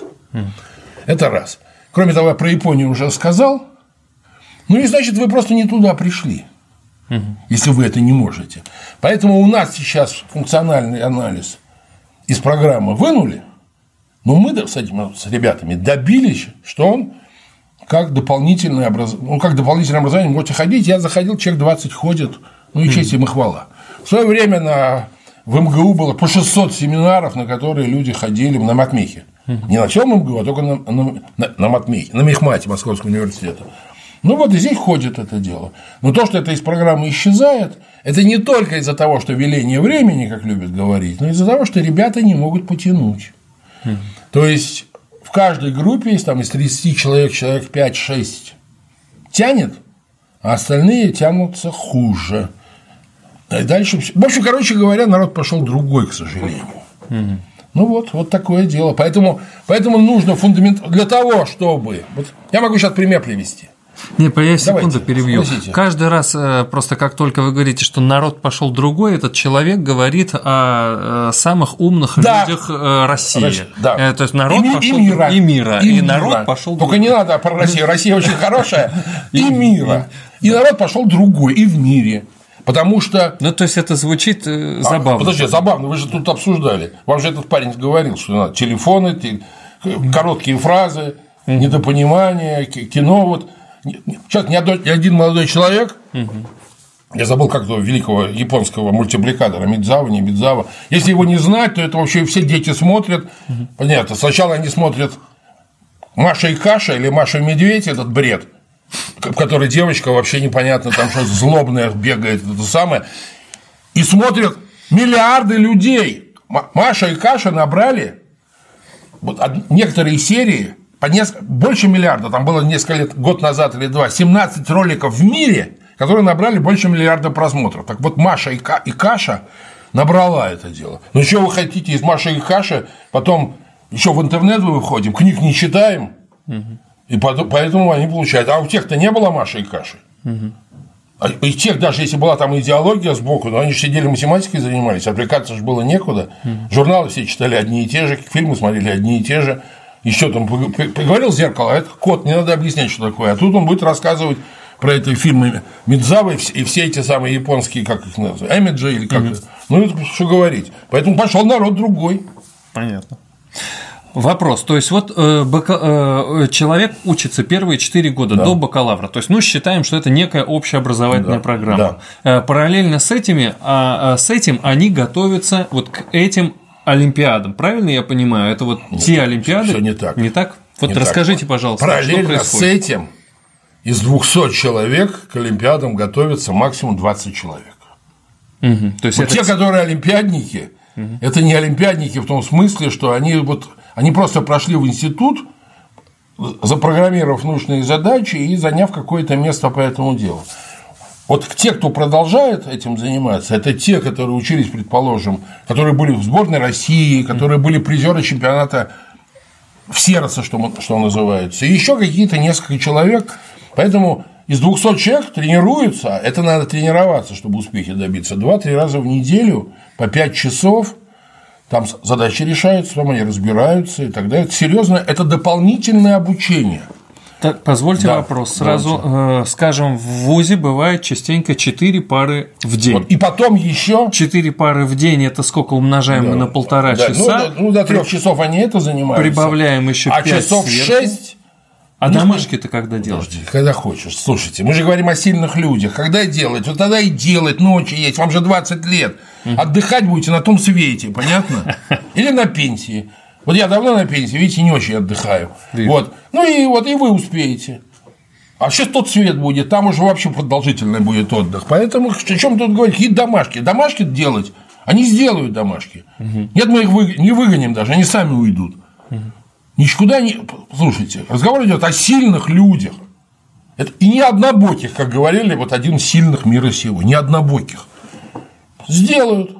Это раз. Кроме того, я про Японию уже сказал. Ну и значит, вы просто не туда пришли, если вы это не можете. Поэтому у нас сейчас функциональный анализ из программы вынули, но мы с ребятами добились, что он как дополнительное образование можете ходить. Я заходил, человек 20 ходит, ну и честь им и хвала. В свое время в МГУ было по 600 семинаров, на которые люди ходили на матмехе. Не на всем МГУ, а только на матмехе, на мехмате Московского университета. Ну вот и здесь ходит это дело. Но то, что это из программы исчезает, это не только из-за того, что веление времени, как любят говорить, но из-за того, что ребята не могут потянуть. То есть в каждой группе из 30 человек 5-6 тянет, а остальные тянутся хуже. И дальше. В общем, короче говоря, народ пошел другой, к сожалению. Ну вот такое дело. Поэтому нужно для того, чтобы. Вот я могу сейчас пример привести. Не, я секунду перебью. Спросите. Каждый раз, просто как только вы говорите, что народ пошел другой, этот человек говорит о самых умных людях России. Да. То есть народ пошел и мира. И народ пошел другой. Только не надо про Россию. Россия очень хорошая. И мира. И народ пошел другой. И в мире. Потому что. Ну, то есть это звучит забавно. Подожди, забавно, вы же тут обсуждали. Вам же этот парень говорил, что надо телефоны, короткие фразы, недопонимание, кино. Вот. Сейчас ни один молодой человек, я забыл как того великого японского мультипликатора Мидзава, если его не знать, то это вообще все дети смотрят. Понятно, сначала они смотрят Маша и Каша или Маша и Медведь, этот бред, в который девочка вообще непонятно, там что злобная бегает, это самое, и смотрят миллиарды людей. Маша и Каша набрали вот некоторые серии. Больше миллиарда, там было несколько лет, год назад или два, 17 роликов в мире, которые набрали больше миллиарда просмотров. Так вот, Маша и Каша набрала это дело. Ну, что вы хотите из Маши и Каши, потом еще в интернет выходим, книг не читаем, и поэтому они получают. А у тех-то не было Маши и Каши. И тех, даже если была там идеология сбоку, но они же сидели математикой занимались, аппликации же было некуда. Журналы все читали одни и те же, фильмы смотрели одни и те же. Еще там поговорил зеркало, а это кот, не надо объяснять, что такое. А тут он будет рассказывать про эти фильмы Мидзавы и все эти самые японские, как их называют, Эмиджи или как это. Ну, это что говорить. Поэтому пошел народ другой. Понятно. Вопрос. То есть, вот человек учится первые 4 года до бакалавра. То есть, считаем, что это некая общеобразовательная программа. Параллельно с этим они готовятся вот к этим олимпиадам, правильно я понимаю? Это вот нет, те олимпиады. Все не так. Не так? Вот не расскажите, пожалуйста, параллельно что происходит. С этим из 200 человек к олимпиадам готовятся максимум 20 человек. То есть те, которые олимпиадники, это не олимпиадники в том смысле, что они просто прошли в институт, запрограммировав нужные задачи и заняв какое-то место по этому делу. Вот те, кто продолжает этим заниматься, это те, которые учились, предположим, которые были в сборной России, которые были призеры чемпионата в Сердце, что называется, и еще какие-то несколько человек. Поэтому из 200 человек тренируются, это надо тренироваться, чтобы успехи добиться, 2-3 раза в неделю по 5 часов, там задачи решаются, там они разбираются и так далее. Это серьезно, это дополнительное обучение. Так, позвольте вопрос. Сразу скажем, в ВУЗе бывает частенько 4 пары в день. Вот, и потом еще 4 пары в день, это сколько умножаем на 1,5 часа? Ну, до 3 часов они это занимаются. Прибавляем еще 5 часов сверху. 6. А домашки-то когда делать? Когда хочешь. Слушайте, мы же говорим о сильных людях. Когда делать? Вот тогда и делать, ночи есть. Вам же 20 лет. Отдыхать будете на том свете, понятно? Или на пенсии. Вот я давно на пенсии, видите, не очень отдыхаю. Вот. Ну и вы успеете. А сейчас тот свет будет, там уже вообще продолжительный будет отдых. Поэтому о чем тут говорить? Какие домашки? Домашки делать, они сделают домашки. Нет, мы их не выгоним даже, они сами уйдут. Никуда не. Слушайте, разговор идет о сильных людях. И не однобоких, как говорили, вот один из сильных мира сего. Не однобоких. Сделают.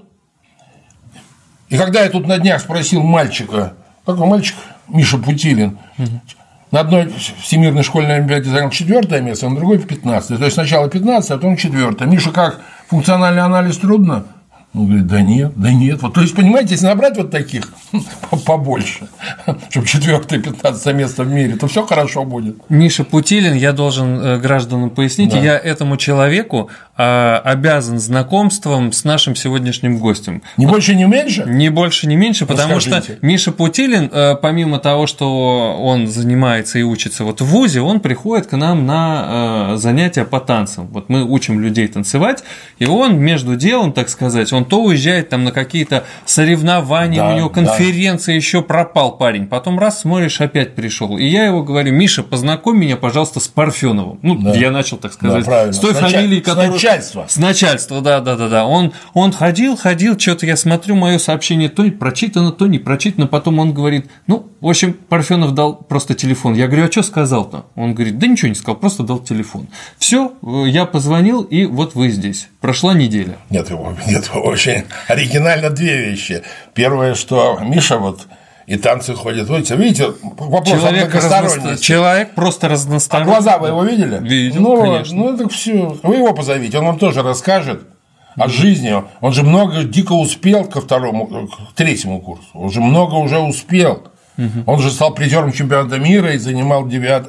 И когда я тут на днях спросил мальчика, такой мальчик, Миша Путилин, на одной всемирной школьной олимпиаде занял 4-е место, а на другой 15-е. То есть сначала 15-е, а потом 4-е. Миша, как функциональный анализ трудно? Он говорит, да нет. Вот, то есть, понимаете, если набрать вот таких побольше, чтобы 4-е, 15-е место в мире, то все хорошо будет. Миша Путилин, я должен гражданам пояснить, я этому человеку обязан знакомством с нашим сегодняшним гостем. Ни больше, ни меньше? Ни больше, ни меньше, потому что Миша Путилин, помимо того, что он занимается и учится вот в ВУЗе, он приходит к нам на занятия по танцам. Вот мы учим людей танцевать, и он между делом, так сказать, он то уезжает там на какие-то соревнования, у него конференция, еще пропал парень, потом раз смотришь, опять пришел. И я его говорю, Миша, познакомь меня, пожалуйста, с Парфеновым. Ну, я начал, так сказать, с той фамилией, которую... С начальства, да. Он ходил, что-то я смотрю, мое сообщение то прочитано, то не прочитано, потом он говорит, ну, в общем, Парфенов дал просто телефон. Я говорю, а что сказал-то? Он говорит, да ничего не сказал, просто дал телефон. Все, я позвонил, и вот вы здесь. Прошла неделя. Нет, очень оригинально 2 вещи. Первое, что Миша вот и танцы ходят. Видите, вопрос о многосторонности. Человек просто разносторонний. А глаза вы его видели? Видел, конечно. Ну, так все. Вы его позовите, он вам тоже расскажет о жизни. Он же много дико успел к 3-му курсу. Он же много уже успел. Он же стал призером чемпионата мира и занимал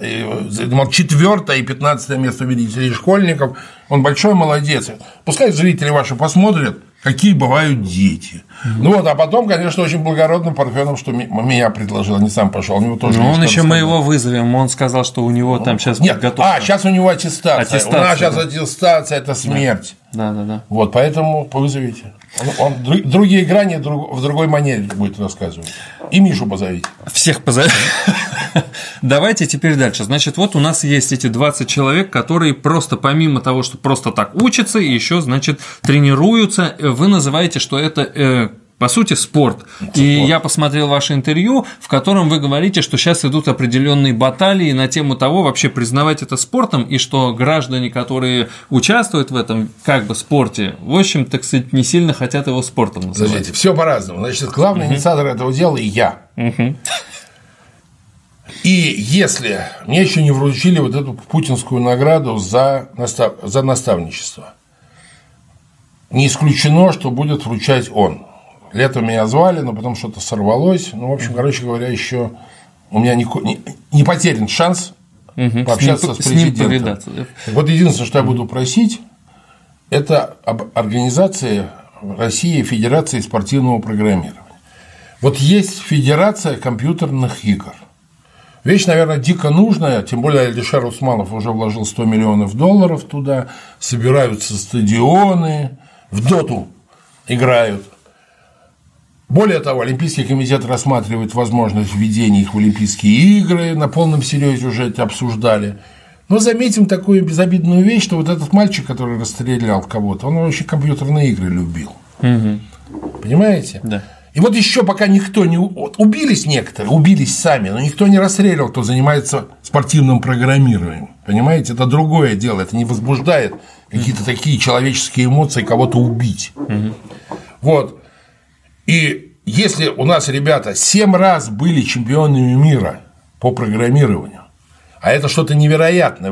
4-е и 15-е место среди школьников. Он большой молодец. Пускай зрители ваши посмотрят, какие бывают дети. Ну вот, а потом, конечно, очень благородно Парфенов, что меня предложил, не сам пошел. У него тоже. Но он еще мы его вызовем. Он сказал, что у него там сейчас подготовка. Сейчас у него аттестация. У нас сейчас аттестация, это смерть. Да. Вот, поэтому вызовите. Он другие грани в другой манере будет рассказывать. И Мишу позовите. Всех позовите. Давайте теперь дальше. Значит, вот у нас есть эти 20 человек, которые просто помимо того, что просто так учатся, еще, значит, тренируются. Вы называете, что это по сути, спорт. И я посмотрел ваше интервью, в котором вы говорите, что сейчас идут определенные баталии на тему того, вообще признавать это спортом, и что граждане, которые участвуют в этом как бы спорте, в общем, так сказать, не сильно хотят его спортом называть. Подождите, все по-разному. Значит, главный инициатор этого дела и я. И если мне еще не вручили вот эту путинскую награду за наставничество, не исключено, что будет вручать он. Летом меня звали, но потом что-то сорвалось. Ну, в общем, короче говоря, еще у меня не потерян шанс пообщаться с президентом. Вот единственное, что я буду просить, это об организации России Федерации спортивного программирования. Вот есть Федерация компьютерных игр. Вещь, наверное, дико нужная, тем более Алишер Усманов уже вложил $100 миллионов туда, собираются стадионы, в доту играют. Более того, Олимпийский комитет рассматривает возможность введения их в Олимпийские игры, на полном серьезе уже это обсуждали. Но заметим такую безобидную вещь, что вот этот мальчик, который расстрелял кого-то, он вообще компьютерные игры любил. Понимаете? Да. И вот еще пока никто не... Убились некоторые, убились сами, но никто не расстреливал, кто занимается спортивным программированием. Понимаете? Это другое дело, это не возбуждает какие-то такие человеческие эмоции кого-то убить. Вот. И если у нас ребята 7 раз были чемпионами мира по программированию, а это что-то невероятное.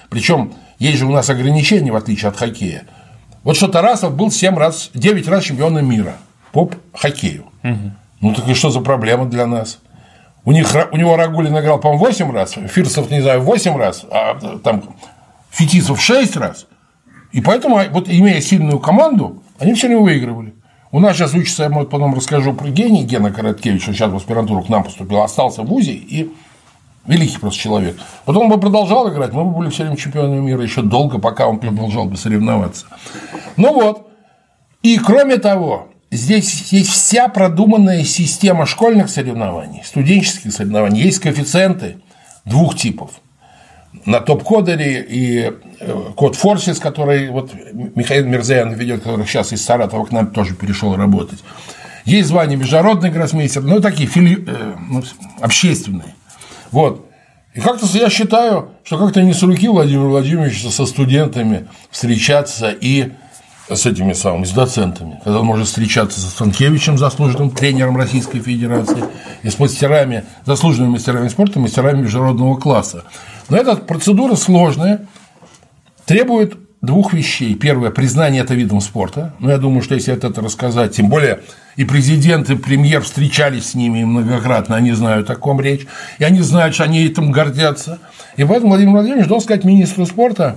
Причем есть же у нас ограничения, в отличие от хоккея. Вот что Тарасов был 9 раз чемпионом мира по хоккею. Ну так и что за проблема для нас? У него Рагулин играл, по-моему, 8 раз, Фирсов, не знаю, 8 раз, а там Фетисов 6 раз. И поэтому, вот имея сильную команду, они все время выигрывали. У нас сейчас учится, я потом расскажу про Гена Короткевич, он сейчас в аспирантуру к нам поступил, остался в ВУЗе, и великий просто человек. Потом он бы продолжал играть, мы бы были все время чемпионами мира еще долго, пока он продолжал бы соревноваться. Ну вот. И кроме того, здесь есть вся продуманная система школьных соревнований, студенческих соревнований, есть коэффициенты 2 типов. На топ-кодере и код Форсис, который вот Михаил Мирзаян ведет, который сейчас из Саратова к нам тоже перешел работать. Есть звание международный гроссмейстер, но такие общественные. Вот. И как-то я считаю, что как-то не с руки Владимира Владимировича со студентами встречаться и с этими самыми, с доцентами, когда он может встречаться со Станкевичем, заслуженным тренером Российской Федерации, и с мастерами, заслуженными мастерами спорта, мастерами международного класса. Но эта процедура сложная, требует 2 вещей. Первое – признание это видом спорта. Но я думаю, что если это рассказать, тем более и президент, и премьер встречались с ними многократно, они знают, о ком речь, и они знают, что они этим гордятся. И поэтому Владимир Владимирович должен сказать министру спорта,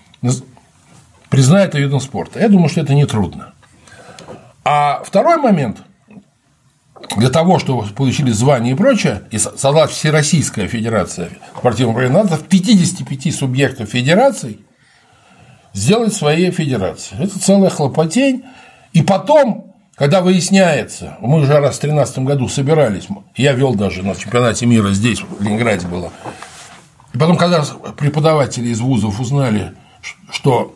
признай это видом спорта. Я думаю, что это нетрудно. А второй момент. Для того, чтобы получили звание и прочее, и создалась Всероссийская федерация спортивного управления, надо в 55 субъектов федераций сделать свои федерации. Это целая хлопотень. И потом, когда выясняется, мы уже раз в 2013 году собирались, я вел даже на чемпионате мира здесь, в Ленинграде было, и потом, когда преподаватели из вузов узнали, что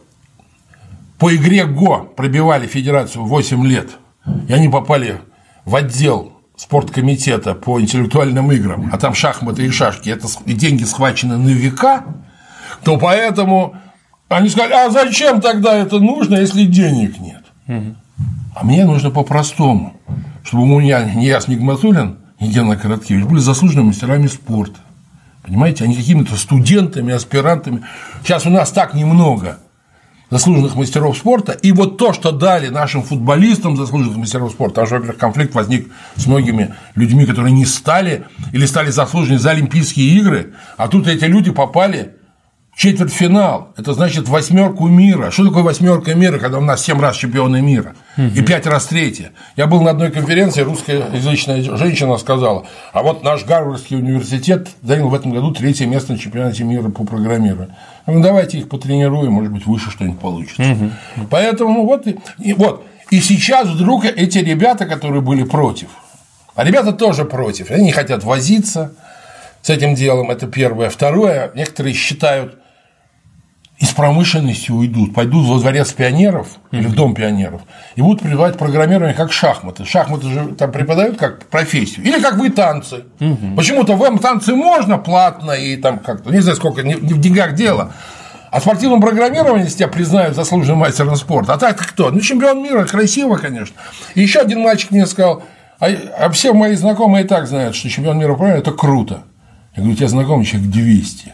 по игре ГО пробивали федерацию 8 лет, и они попали в отдел спорткомитета по интеллектуальным играм, а там шахматы и шашки, это и деньги схвачены на века, то поэтому они сказали, а зачем тогда это нужно, если денег нет? А мне нужно по-простому, чтобы у меня не я Нигматуллин, ни Гена Короткевич были заслуженными мастерами спорта. Понимаете, они какими-то студентами, аспирантами. Сейчас у нас так немного заслуженных мастеров спорта, и вот то, что дали нашим футболистам заслуженных мастеров спорта, потому что, во-первых, конфликт возник с многими людьми, которые не стали или стали заслуженными за Олимпийские игры, а тут эти люди попали в четвертьфинал, это значит 8 мира. Что такое 8 мира, когда у нас 7 раз чемпионы мира и 5 раз третье? Я был на одной конференции, русскоязычная женщина сказала, а вот наш Гарвардский университет занял в этом году 3-е место на чемпионате мира по программированию. Ну, давайте их потренируем, может быть, выше что-нибудь получится. Поэтому вот. И сейчас вдруг эти ребята, которые были против, а ребята тоже против, они не хотят возиться с этим делом, это первое. Второе, некоторые считают, из промышленности уйдут, пойдут во дворец пионеров или в дом пионеров и будут преподавать программирование как шахматы. Шахматы же там преподают как профессию. Или как вы танцы. Почему-то вам танцы можно платно и там как-то, не знаю, сколько, не в деньгах дело. А в спортивном программировании, если тебя признают заслуженным мастером спорта, а так кто? Ну, чемпион мира, красиво, конечно. И еще один мальчик мне сказал, а все мои знакомые и так знают, что чемпион мира по программированию – это круто. Я говорю, у тебя знакомый человек 200.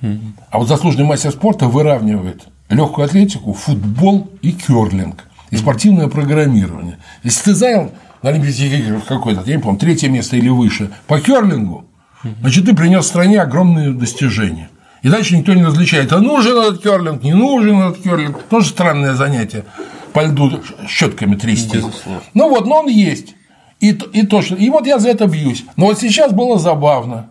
А вот заслуженный мастер спорта выравнивает легкую атлетику, футбол и кёрлинг, и спортивное программирование. Если ты занял на Олимпийских играх какое-то, я не помню, 3-е место или выше по кёрлингу, значит, ты принес стране огромные достижения. И дальше никто не различает, а нужен этот кёрлинг, не нужен этот кёрлинг. Тоже странное занятие по льду щетками трясти. Ну вот, но он есть. И точно. И вот я за это бьюсь. Но вот сейчас было забавно.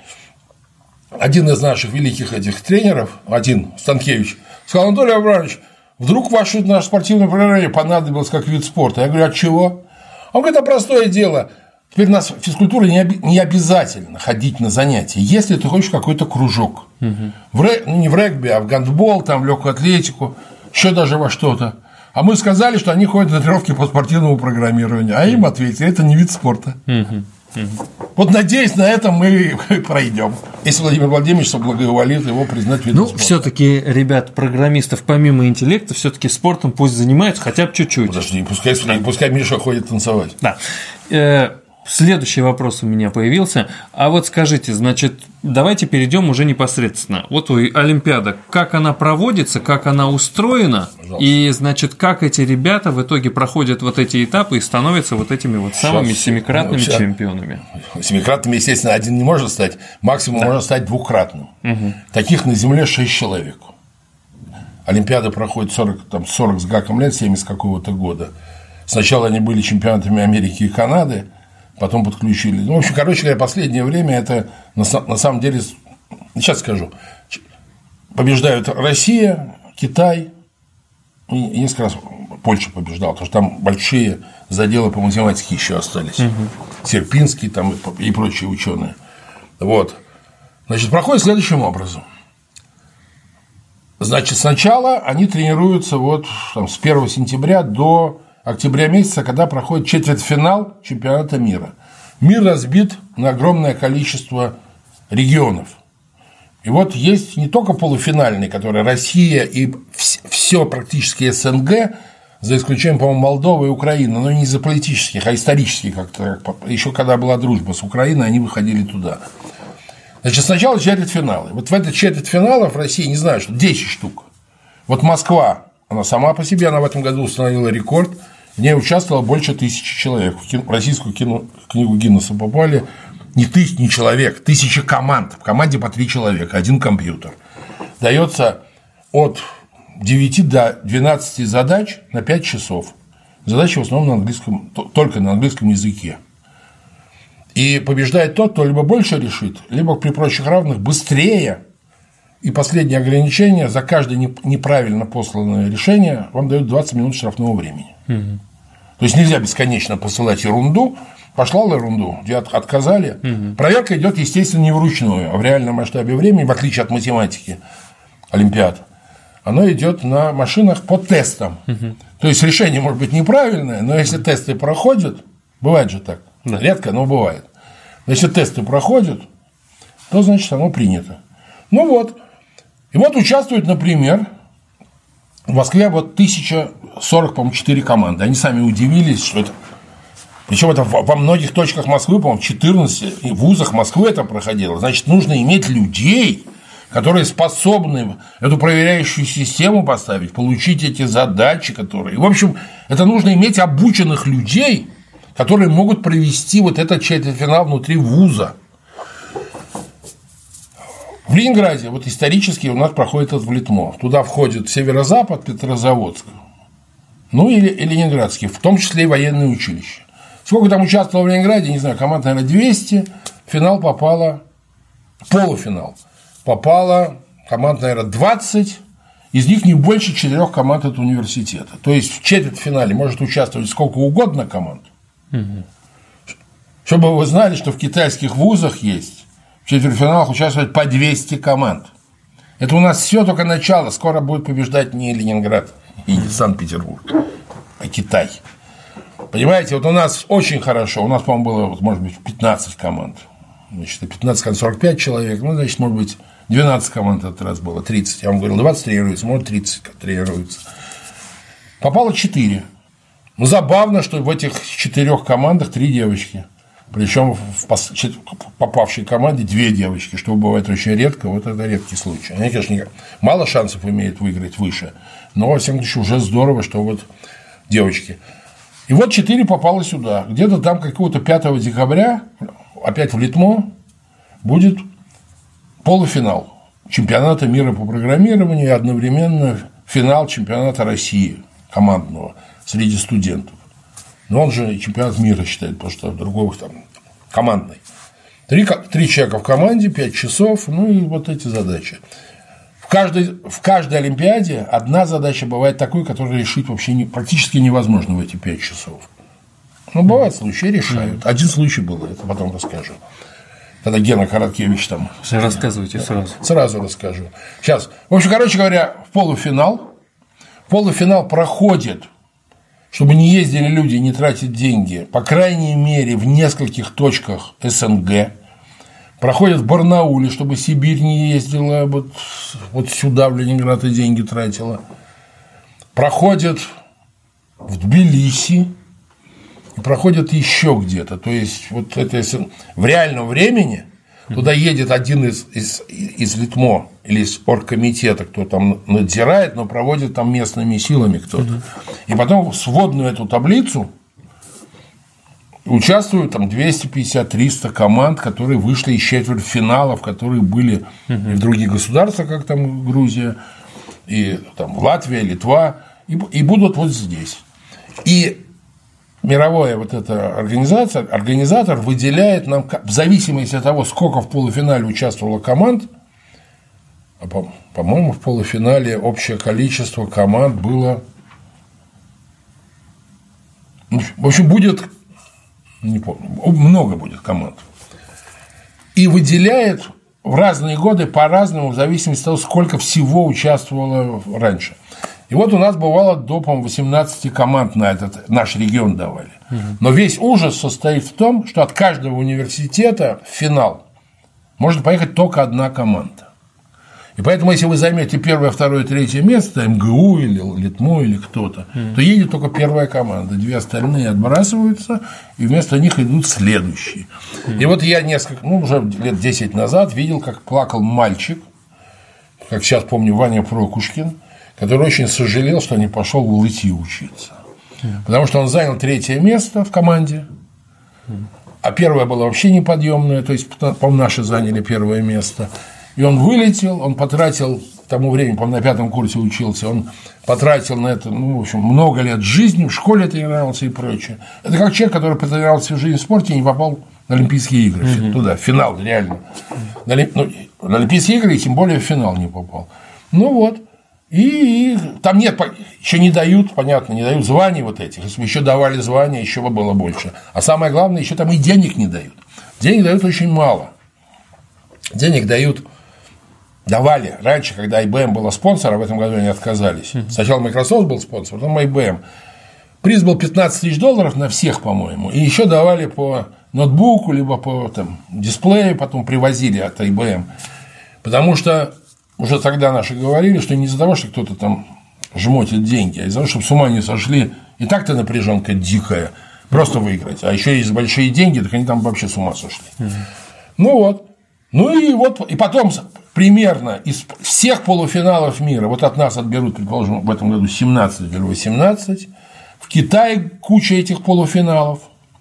Один из наших великих этих тренеров, Станкевич, сказал: Анатолий Абрамович, вдруг наше спортивное программирование понадобилось как вид спорта. Я говорю, от чего? Он говорит, а простое дело. Теперь у нас в физкультуре не обязательно ходить на занятия, если ты хочешь какой-то кружок. Не в регби, а в гандбол, там, в легкую атлетику, еще даже во что-то. А мы сказали, что они ходят на тренировки по спортивному программированию. А им ответили, это не вид спорта. Вот надеюсь, на этом мы пройдем. Если Владимир Владимирович соблаговолит его признать видом спорта. Все-таки ребят, программистов, помимо интеллекта, все-таки спортом пусть занимаются хотя бы чуть-чуть. Подожди, пускай Миша ходит танцевать. Да. Следующий вопрос у меня появился. А вот скажите, значит, давайте перейдем уже непосредственно. Вот Олимпиада, как она проводится, как она устроена, и, значит, как эти ребята в итоге проходят вот эти этапы и становятся вот этими вот самыми семикратными чемпионами. Семикратными, естественно, один не может стать, максимум можно стать двукратным. Таких на Земле 6 человек. Олимпиада проходит 40 с гаком лет, 70 какого-то года. Сначала они были чемпионатами Америки и Канады, потом подключили. Ну, в общем, короче говоря, последнее время это на самом деле, сейчас скажу, побеждают Россия, Китай, и несколько раз Польша побеждала, потому что там большие заделы по математике еще остались. Серпинский там и прочие ученые. Вот. Значит, проходит следующим образом. Значит, сначала они тренируются вот там, с 1 сентября до октября месяца, когда проходит четвертьфинал чемпионата мира. Мир разбит на огромное количество регионов. И вот есть не только полуфинальный, который Россия и все практически СНГ, за исключением, по-моему, Молдовы и Украины, но не из-за политических, а исторических как-то. Еще когда была дружба с Украиной, они выходили туда. Значит, сначала четвертьфиналы. Вот в этот четвертьфинал в России, не знаю, что 10 штук. Вот Москва, она сама по себе, она в этом году установила рекорд. В ней участвовало больше 1000 человек. В российскую книгу Гиннесса попали не тысяч, не человек, 1000 команд. В команде по 3 человека, один компьютер. Дается от 9 до 12 задач на 5 часов. Задачи в основном на английском, только на английском языке. И побеждает тот, кто либо больше решит, либо при прочих равных быстрее. И последнее ограничение: за каждое неправильно посланное решение вам дают 20 минут штрафного времени. То есть нельзя бесконечно посылать ерунду. Пошла ерунду, отказали. Проверка идет, естественно, не вручную, а в реальном масштабе времени, в отличие от математики, олимпиад. Оно идет на машинах по тестам. То есть решение может быть неправильное, но если тесты проходят, бывает же так, редко, но бывает. Но если тесты проходят, то значит оно принято. Ну вот. И вот участвуют, например, в Москве вот 1040, по-моему, 4 команды. Они сами удивились, что это. Причем это во многих точках Москвы, по-моему, в 14 вузах Москвы это проходило. Значит, нужно иметь людей, которые способны эту проверяющую систему поставить, получить эти задачи, которые. В общем, это нужно иметь обученных людей, которые могут провести вот этот четвертьфинал внутри вуза. В Ленинграде, вот исторически у нас проходит этот в Литмо. Туда входит Северо-Запад, Петрозаводск, ну и Ленинградский, в том числе и военное училище. Сколько там участвовало в Ленинграде, не знаю, команд, наверное, 200, в финал попало, в полуфинал попало команд, наверное, 20, из них не больше 4 команд от университета. То есть в четвертьфинале может участвовать сколько угодно команд. Чтобы вы знали, что в китайских вузах есть в четвертьфиналах участвовать по 200 команд. Это у нас все только начало. Скоро будет побеждать не Ленинград и не Санкт-Петербург, а Китай. Понимаете, вот у нас очень хорошо. У нас, по-моему, было, может быть, 15 команд. Значит, 15 45 человек. Ну, значит, может быть, 12 команд в этот раз было, 30. Я вам говорил, 20 тренируется, может, 30 тренируется. Попало 4. Ну, забавно, что в этих 4 командах 3 девочки. Причем в попавшей команде 2 девочки, что бывает очень редко, вот это редкий случай. Они, конечно, мало шансов имеют выиграть выше, но, во всяком случае, уже здорово, что вот девочки. И вот 4 попало сюда. Где-то там какого-то 5 декабря, опять в Литмо, будет полуфинал чемпионата мира по программированию и одновременно финал чемпионата России командного среди студентов. Но он же чемпионат мира считает, потому что другого там командный. 3 человека в команде, 5 часов, ну и вот эти задачи. В каждой Олимпиаде одна задача бывает такой, которую решить вообще практически невозможно в эти 5 часов. Ну, бывают случаи, решают. Один случай был, это потом расскажу. Когда Гена Короткевич там. Рассказывайте сразу. Сразу расскажу. Сейчас. В общем, короче говоря, в полуфинал проходит, чтобы не ездили люди, не тратить деньги, по крайней мере, в нескольких точках СНГ. Проходят в Барнауле, чтобы Сибирь не ездила вот сюда, в Ленинград, и деньги тратила. Проходят в Тбилиси, и проходят еще где-то. То есть, вот это если в реальном времени туда едет один из Литмо или из оргкомитета, кто там надзирает, но проводит там местными силами кто-то. И потом в сводную эту таблицу участвуют там 250-300 команд, которые вышли из четвертьфиналов, которые были и в других государствах, как там Грузия, и там Латвия, Литва, и будут вот здесь. И мировая вот эта организатор выделяет нам, в зависимости от того, сколько в полуфинале участвовало команд, по-моему, в полуфинале общее количество команд было, в общем, будет, не помню, много будет команд, и выделяет в разные годы по-разному, в зависимости от того, сколько всего участвовало раньше. И вот у нас бывало до, по-моему, 18 команд на этот наш регион давали. Но весь ужас состоит в том, что от каждого университета в финал может поехать только одна команда. И поэтому, если вы займете первое, второе, третье место, МГУ или Литмо или кто-то, то едет только первая команда, две остальные отбрасываются, и вместо них идут следующие. И вот я уже лет 10 назад видел, как плакал мальчик, как сейчас помню, Ваня Прокушкин, который очень сожалел, что не пошел в ЛТИ учиться. Потому что он занял третье место в команде, а первое было вообще неподъемное, то есть, по-моему, наши заняли первое место. И он вылетел, он потратил, к тому времени, по-моему, на 5 курсе учился, он потратил на это, в общем, много лет жизни, в школе тренировался и прочее. Это как человек, который потренировался всю жизнь в спорте и не попал на Олимпийские игры, туда, в финал, реально. На Олимпийские игры, и тем более в финал не попал. Ну вот. И там нет, еще не дают, понятно, не дают званий вот этих. Если бы еще давали звания, еще бы было больше. А самое главное, еще там и денег не дают. Денег дают очень мало. Денег давали раньше, когда IBM была спонсором, в этом году они отказались. Сначала Microsoft был спонсором, потом IBM. Приз был $15 000 на всех, по-моему. И еще давали по ноутбуку, либо по дисплею, потом привозили от IBM. Потому что уже тогда наши говорили, что не из-за того, что кто-то там жмотит деньги, а из-за того, чтобы с ума не сошли. И так-то напряженка дикая, просто выиграть. А еще есть большие деньги, так они там вообще с ума сошли. Ну вот. И потом примерно из всех полуфиналов мира, вот от нас отберут, предположим, в этом году 17 или 18, в Китае куча этих полуфиналов.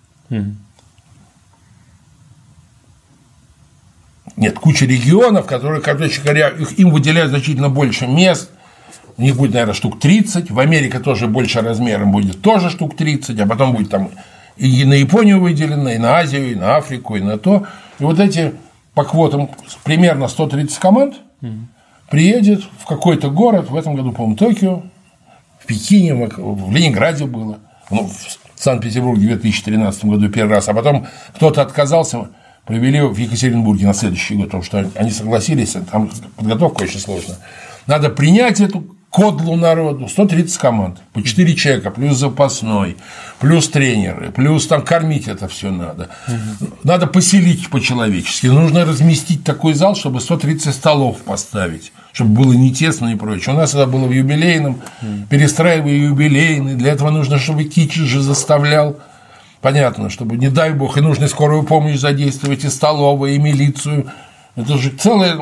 Нет, куча регионов, которые, короче говоря, им выделяют значительно больше мест. У них будет, наверное, штук 30. В Америке тоже больше размером будет тоже штук 30, а потом будет там и на Японию выделено, и на Азию, и на Африку, и на то. И вот эти по квотам примерно 130 команд приедет в какой-то город, в этом году, по-моему, Токио, в Пекине, в Ленинграде было, в Санкт-Петербурге в 2013 году первый раз, а потом кто-то отказался. Провели в Екатеринбурге на следующий год, потому что они согласились, там подготовка очень сложная. Надо принять эту кодлу народу, 130 команд, по 4 человека, плюс запасной, плюс тренеры, плюс там кормить это все надо. Надо поселить по-человечески, нужно разместить такой зал, чтобы 130 столов поставить, чтобы было не тесно и прочее. У нас это было в юбилейном, перестраивая юбилейный, для этого нужно, чтобы Кичи же заставлял. Понятно, чтобы, не дай бог, и нужно скорую помощь задействовать, и столовые, и милицию. Это же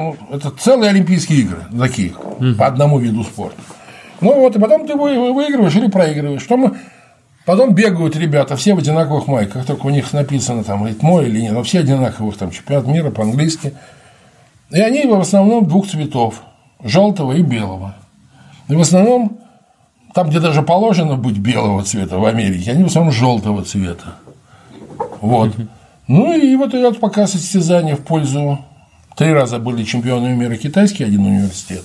целые Олимпийские игры такие, по одному виду спорта. Ну вот, и потом ты выигрываешь или проигрываешь. Потом бегают ребята, все в одинаковых майках, только у них написано там Литмо или нет, но все одинаковых, там чемпионат мира по-английски. И они в основном двух цветов, желтого и белого. И в основном там, где даже положено быть белого цвета в Америке, они в основном желтого цвета. Вот. Ну и вот идет пока состязание в пользу. 3 раза были чемпионами мира китайский один университет,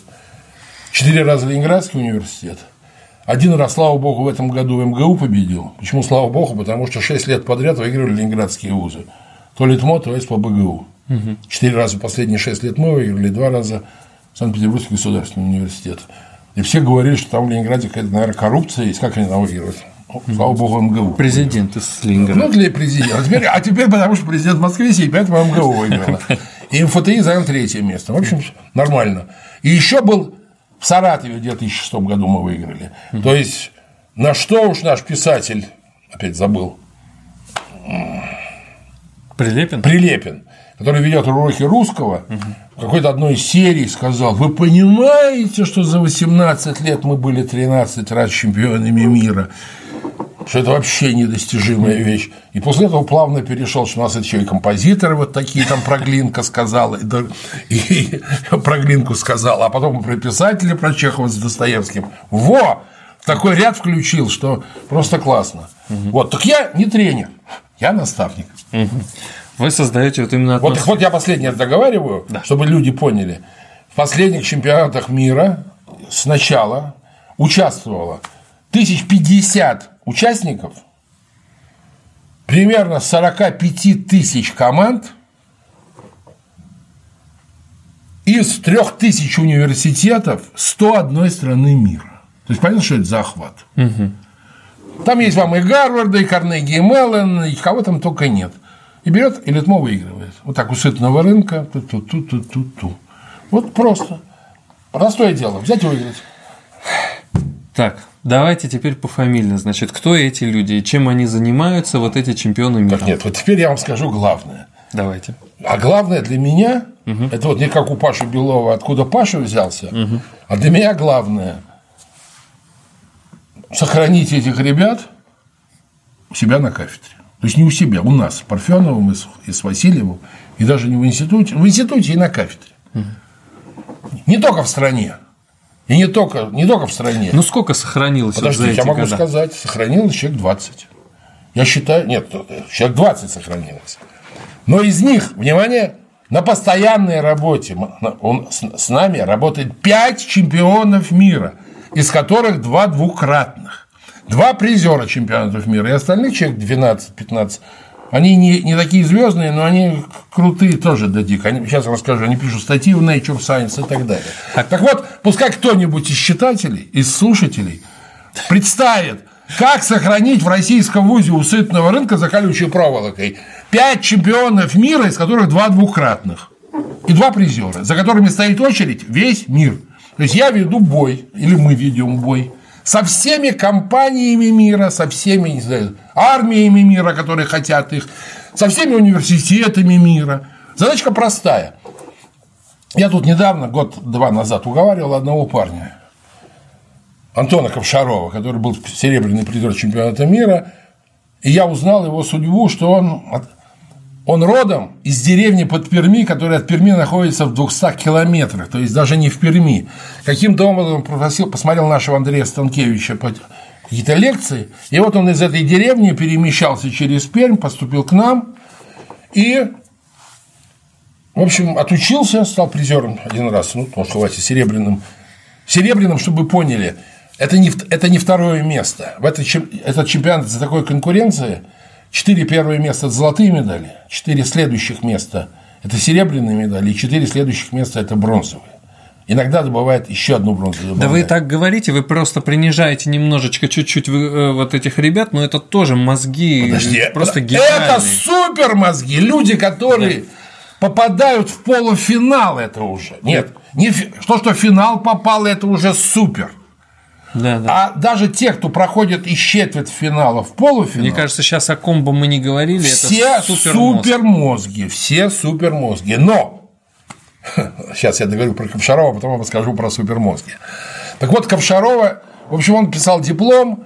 4 раза Ленинградский университет. 1 раз, слава богу, в этом году МГУ победил. Почему слава богу? Потому что 6 лет подряд выигрывали ленинградские вузы. То Литмо, то СПбГУ. 4 раза последние 6 лет мы выиграли, 2 раза Санкт-Петербургский государственный университет. И все говорили, что там в Ленинграде какая-то, наверное, коррупция есть, как они там выигрывают. Слава богу, МГУ. Президент из Ленинграда. Ну, для президента. А теперь потому что президент в Москве сидит, поэтому МГУ выиграла. И МФТИ занял 3-е место. В общем, нормально. И еще был в Саратове в 2006 году мы выиграли. То есть, на что уж наш писатель, опять забыл, Прилепин, который ведет уроки русского, в какой-то одной из серий сказал: вы понимаете, что за 18 лет мы были 13 раз чемпионами мира, что это вообще недостижимая вещь. И после этого плавно перешел, что у нас еще и композиторы вот такие, там про Глинка сказал, и про Глинку сказал, а потом про писателя, про Чехова с Достоевским. Такой ряд включил, что просто классно. Вот, так я не тренер, я наставник. Вы создаете вот именно атмосферу. Вот я последнее договариваю, чтобы люди поняли. В последних чемпионатах мира сначала участвовало 1050 участников, примерно 45 тысяч команд из 3000 университетов 101 страны мира. То есть, понятно, что это захват. Там есть вам и Гарварда, и Карнеги, и Меллон, и кого там только нет. И берет, и Литмо выигрывает. Вот так у сытного рынка. Ту-ту-ту-ту-ту. Вот просто. Простое дело. Взять и выиграть. Так, давайте теперь пофамильно. Значит, кто эти люди и чем они занимаются, вот эти чемпионы мира? Так нет, вот теперь я вам скажу главное. Давайте. А главное для меня, это вот не как у Паши Белова, откуда Паша взялся, а для меня главное сохранить этих ребят у себя на кафедре. То есть не у себя, у нас, с Парфеновым и с Васильевым, и даже не в институте и на кафедре. Не только в стране. И не только в стране. Ну, сколько сохранилось? Подождите, я могу сказать, сохранилось человек 20. Я считаю, нет, человек 20 сохранилось. Но из них, внимание, на постоянной работе с нами работает 5 чемпионов мира, из которых 2 двукратных. 2 призера чемпионатов мира, и остальных человек 12-15. Они не такие звездные, но они крутые тоже до дико. Сейчас расскажу, они пишут статьи в Nature Science и так далее. Так вот, пускай кто-нибудь из читателей, из слушателей представит, как сохранить в российском вузе у сытного рынка за колючей проволокой 5 чемпионов мира, из которых 2 двукратных. И 2 призера, за которыми стоит очередь весь мир. То есть я веду бой, или мы ведем бой со всеми компаниями мира, со всеми, не знаю, армиями мира, которые хотят их, со всеми университетами мира. Задачка простая. Я тут недавно, 1-2 назад, уговаривал одного парня, Антона Ковшарова, который был серебряный призер чемпионата мира, и я узнал его судьбу, что он родом из деревни под Перми, которая от Перми находится в 200 километрах, то есть даже не в Перми. Каким-то образом посмотрел нашего Андрея Станкевича какие-то лекции, и вот он из этой деревни перемещался через Пермь, поступил к нам и, в общем, отучился, стал призером один раз, может, давайте серебряным, чтобы вы поняли, это не 2-е место. Этот чемпионат за такой конкуренции. 4 первые места – это золотые медали, 4 следующих места – это серебряные медали, и 4 следующих места – это бронзовые. Иногда добывает еще одну бронзовую. Да вы так говорите, вы просто принижаете немножечко, чуть-чуть вот этих ребят, но это тоже мозги. Подожди, просто гениальные. Это супер мозги, люди, которые попадают в полуфинал, это уже. Нет, не что финал попал, это уже супер. Да. А даже те, кто проходит из четвертьфинала в полуфинал. Мне кажется, сейчас о комбо мы не говорили. Все это супермозги. Все супермозги. Но сейчас я договорю про Ковшарова, потом я расскажу про супермозги. Так вот, Ковшарова, в общем, он писал диплом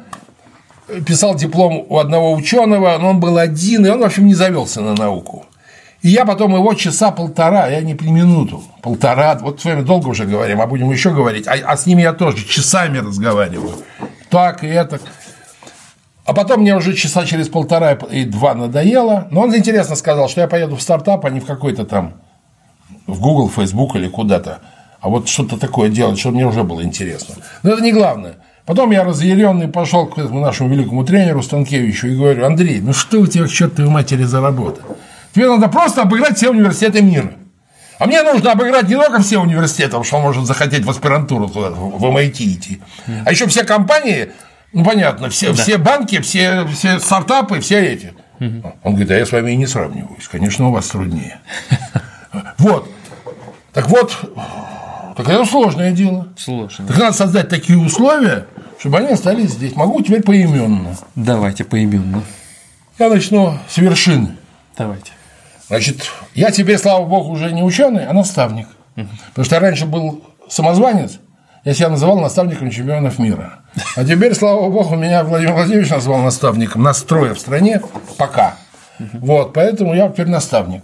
у одного ученого, но он был один, и он, в общем, не завелся на науку. И я потом его 1-1.5 часа, я не минуту, 1,5, вот с вами долго уже говорим, а будем еще говорить, а с ними я тоже часами разговариваю, так и это. А потом мне уже часа через 1,5 и 2 надоело, но он интересно сказал, что я поеду в стартап, а не в какой-то там, в Google, Facebook или куда-то, а вот что-то такое делать, что мне уже было интересно. Но это не главное. Потом я разъяренный пошел к нашему великому тренеру Станкевичу и говорю: Андрей, ну что у тебя к чертовой матери за работа? Тебе надо просто обыграть все университеты мира. А мне нужно обыграть не только все университеты, потому что он может захотеть в аспирантуру туда, в MIT идти, а еще все компании, ну понятно, все банки, все стартапы, все эти. Он говорит: а я с вами и не сравниваюсь, конечно, у вас труднее. Вот. Так это сложное дело. Сложно. Так надо создать такие условия, чтобы они остались здесь. Могу теперь поименно. Давайте поименно. Я начну с вершины. Давайте. Значит, я теперь, слава богу, уже не ученый, а наставник. Потому что я раньше был самозванец, я себя называл наставником чемпионов мира. А теперь, слава богу, меня Владимир Владимирович назвал наставником настроя в стране пока. Вот, поэтому я теперь наставник.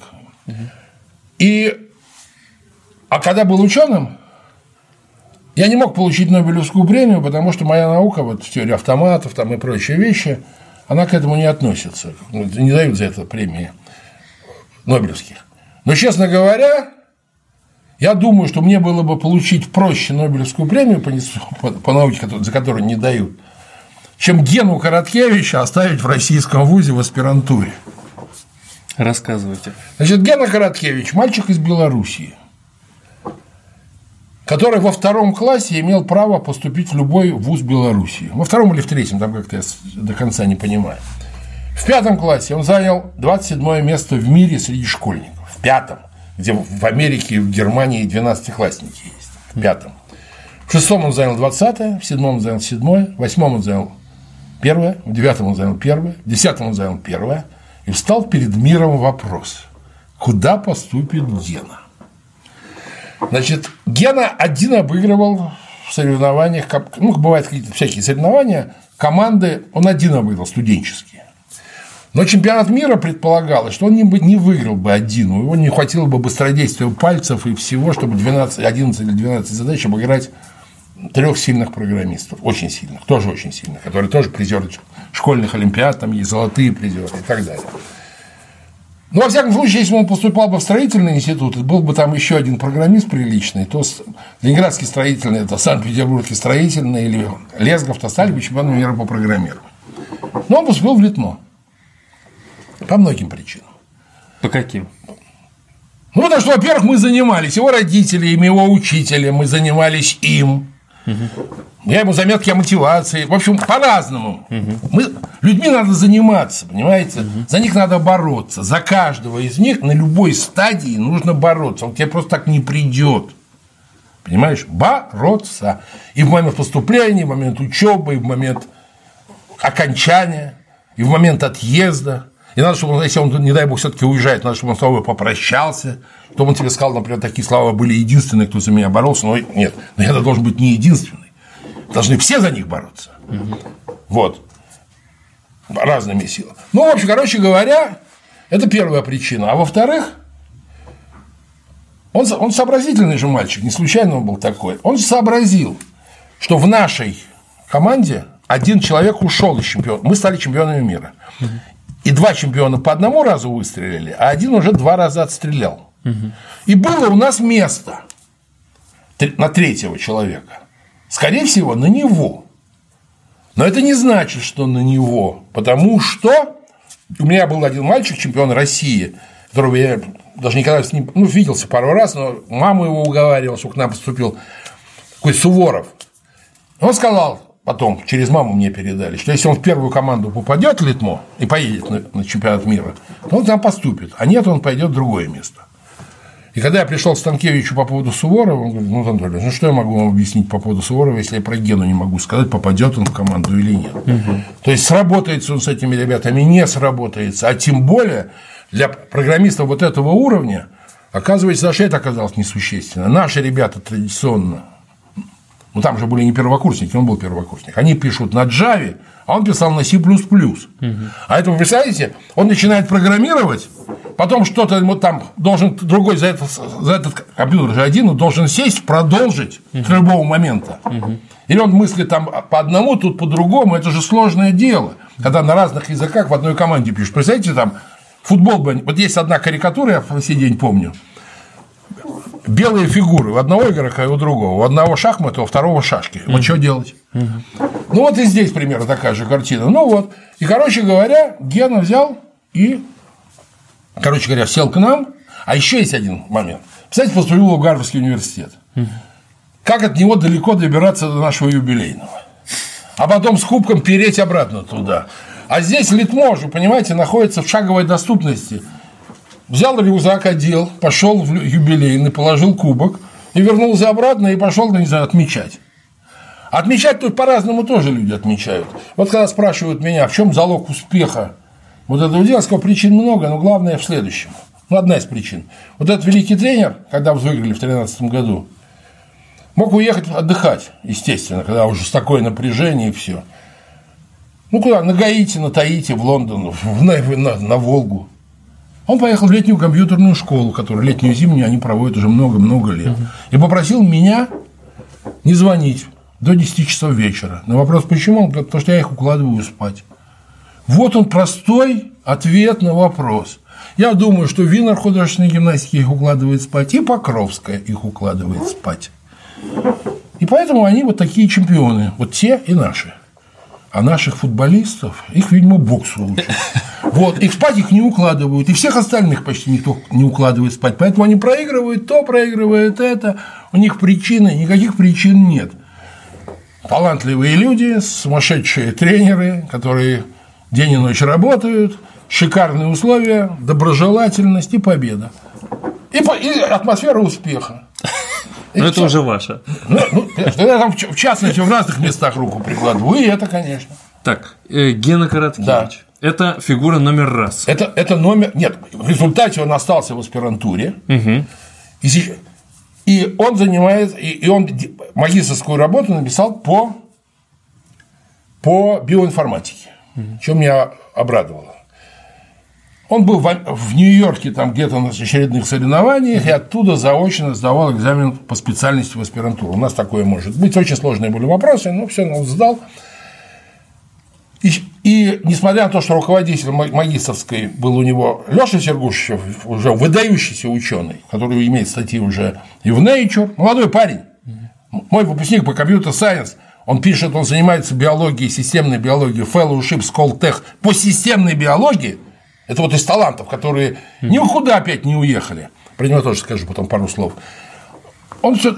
А когда был ученым, я не мог получить Нобелевскую премию, потому что моя наука, вот теория автоматов там, и прочие вещи, она к этому не относится. Не дают за это премии нобелевских. Но, честно говоря, я думаю, что мне было бы получить проще Нобелевскую премию по науке, за которую не дают, чем Гену Короткевича оставить в российском вузе в аспирантуре. Рассказывайте. Значит, Гена Короткевич – мальчик из Белоруссии, который во 2 классе имел право поступить в любой вуз Белоруссии. Во 2 или в 3, там как-то я до конца не понимаю. В 5 классе он занял 27-е место в мире среди школьников. В 5, где в Америке и в Германии 12-классники есть. В 5. В 6 он занял 20-е, в 7 он занял 7-е, в 8 он занял 1-е, в 9 он занял 1-е, в 10 он занял 1-е. И встал перед миром вопрос: куда поступит Гена? Значит, Гена один обыгрывал в соревнованиях, ну, бывают какие-то всякие соревнования, команды он один обыграл, студенческие. Но чемпионат мира предполагалось, что он не выиграл бы один, у него не хватило бы быстродействия пальцев и всего, чтобы 11 или 12 задач обыграть 3 сильных программистов, очень сильных, которые тоже призеры школьных олимпиад, там есть золотые призеры и так далее. Ну, во всяком случае, если бы он поступал бы в строительный институт, был бы там еще один программист приличный, то Ленинградский строительный, это Санкт-Петербургский строительный или Лесгов-то стали бы чемпионами мира по программированию. Но он поступил в ЛИТМО. По многим причинам. По каким? Ну, потому что, во-первых, мы занимались его родителями, его учителем, мы занимались им. Я ему заметки о мотивации. В общем, по-разному. Людьми надо заниматься, понимаете? За них надо бороться. За каждого из них на любой стадии нужно бороться. Он к тебе просто так не придет. Понимаешь? Бороться. И в момент поступления, и в момент учебы, и в момент окончания, и в момент отъезда. И надо, чтобы, если он, не дай бог, все-таки уезжает, надо, чтобы он с тобой попрощался, чтобы он тебе сказал, например, такие слова были единственные, кто за меня боролся. Но нет, но я должен быть не единственный. Должны все за них бороться. Вот. Разными силами. Ну, в общем, короче говоря, это первая причина. А во-вторых, он сообразительный же мальчик, не случайно он был такой. Он сообразил, что в нашей команде один человек ушел из чемпиона. Мы стали чемпионами мира. И 2 чемпиона по 1 разу выстрелили, а один уже 2 раза отстрелял. И было у нас место на 3-го человека. Скорее всего, на него. Но это не значит, что на него. Потому что у меня был один мальчик, чемпион России, которого я даже никогда с ним виделся пару раз, но маму его уговаривал, чтобы к нам поступил, такой Суворов. Он сказал. Потом через маму мне передали, что если он в первую команду попадет в ЛИТМО и поедет на чемпионат мира, то он там поступит, а нет, он пойдет в другое место. И когда я пришел к Станкевичу по поводу Суворова, он говорит: ну, Анатолий, ну что я могу вам объяснить по поводу Суворова, если я про Гену не могу сказать, попадет он в команду или нет. То есть сработается он с этими ребятами, не сработается, а тем более для программистов вот этого уровня, оказывается, даже это оказалось несущественно. Наши ребята традиционно, ну, там же были не первокурсники, он был первокурсник. Они пишут на Java, а он писал на C++. А это, вы представляете, он начинает программировать, потом что-то ему там должен другой за этот компьютер же один, он должен сесть, продолжить с любого момента. Или он мыслит там по одному, тут по другому, это же сложное дело, когда на разных языках в одной команде пишут. Представляете, там футбол, вот есть одна карикатура, я по сей день помню. Белые фигуры у одного игрока и у другого. У одного шахматы, у второго шашки. Вот что делать? Ну, вот и здесь примерно такая же картина. Ну, вот. И, короче говоря, Гена взял и, сел к нам. А еще есть один момент. Представляете, поступил в Гарвардский университет. Как от него далеко добираться до нашего юбилейного? А потом с кубком переть обратно туда. А здесь ЛИТМО, вы понимаете, находится в шаговой доступности. Взял рюкзак, одел, пошел в юбилейный, положил кубок и вернулся обратно и пошел, не знаю, отмечать. Отмечать тут по-разному тоже люди отмечают. Вот когда спрашивают меня, в чем залог успеха вот этого дела. Сказал, причин много, но главное в следующем. Ну, одна из причин. Вот этот великий тренер, когда вы выиграли в 2013 году, мог уехать отдыхать, естественно, когда уже такое напряжение и все. Ну, куда? На Гаити, на Таити, в Лондон, на Волгу. Он поехал в летнюю компьютерную школу, которую летнюю и зимнюю они проводят уже много-много лет. И попросил меня не звонить до 10 часов вечера. На вопрос, почему? Он говорит, потому что я их укладываю спать. Вот он простой ответ на вопрос. Я думаю, что Винер художественной гимнастики их укладывает спать, и Покровская их укладывает спать. И поэтому они вот такие чемпионы, вот те и наши. А наших футболистов, их, видимо, боксу учат. Вот, их спать их не укладывают, и всех остальных почти никто не укладывает спать. Поэтому они проигрывают то, проигрывают это, у них причины, никаких причин нет. Талантливые люди, сумасшедшие тренеры, которые день и ночь работают, шикарные условия, доброжелательность и победа. И атмосфера успеха. Но это уже ваше. Я там, в частности, в разных местах руку прикладываю, и это, конечно. Так, Гена Короткевич. Да. Это фигура номер раз. Это номер. Нет, в результате он остался в аспирантуре. Угу. И он занимается. И он магистерскую работу написал по биоинформатике. Чем меня обрадовало. Он был в Нью-Йорке там где-то на очередных соревнованиях и оттуда заочно сдавал экзамен по специальности в аспирантуру. У нас такое может быть. Очень сложные были вопросы, но все он сдал. И несмотря на то, что руководитель магистерской был у него Лёша Сергушев, уже выдающийся ученый, который имеет статьи уже и в Nature, молодой парень, мой выпускник по компьютер сайенс, он пишет, он занимается биологией, системной биологией, fellowship с Колтех по системной биологии. Это вот из талантов, которые никуда опять не уехали. Про него тоже скажу потом пару слов. Он все.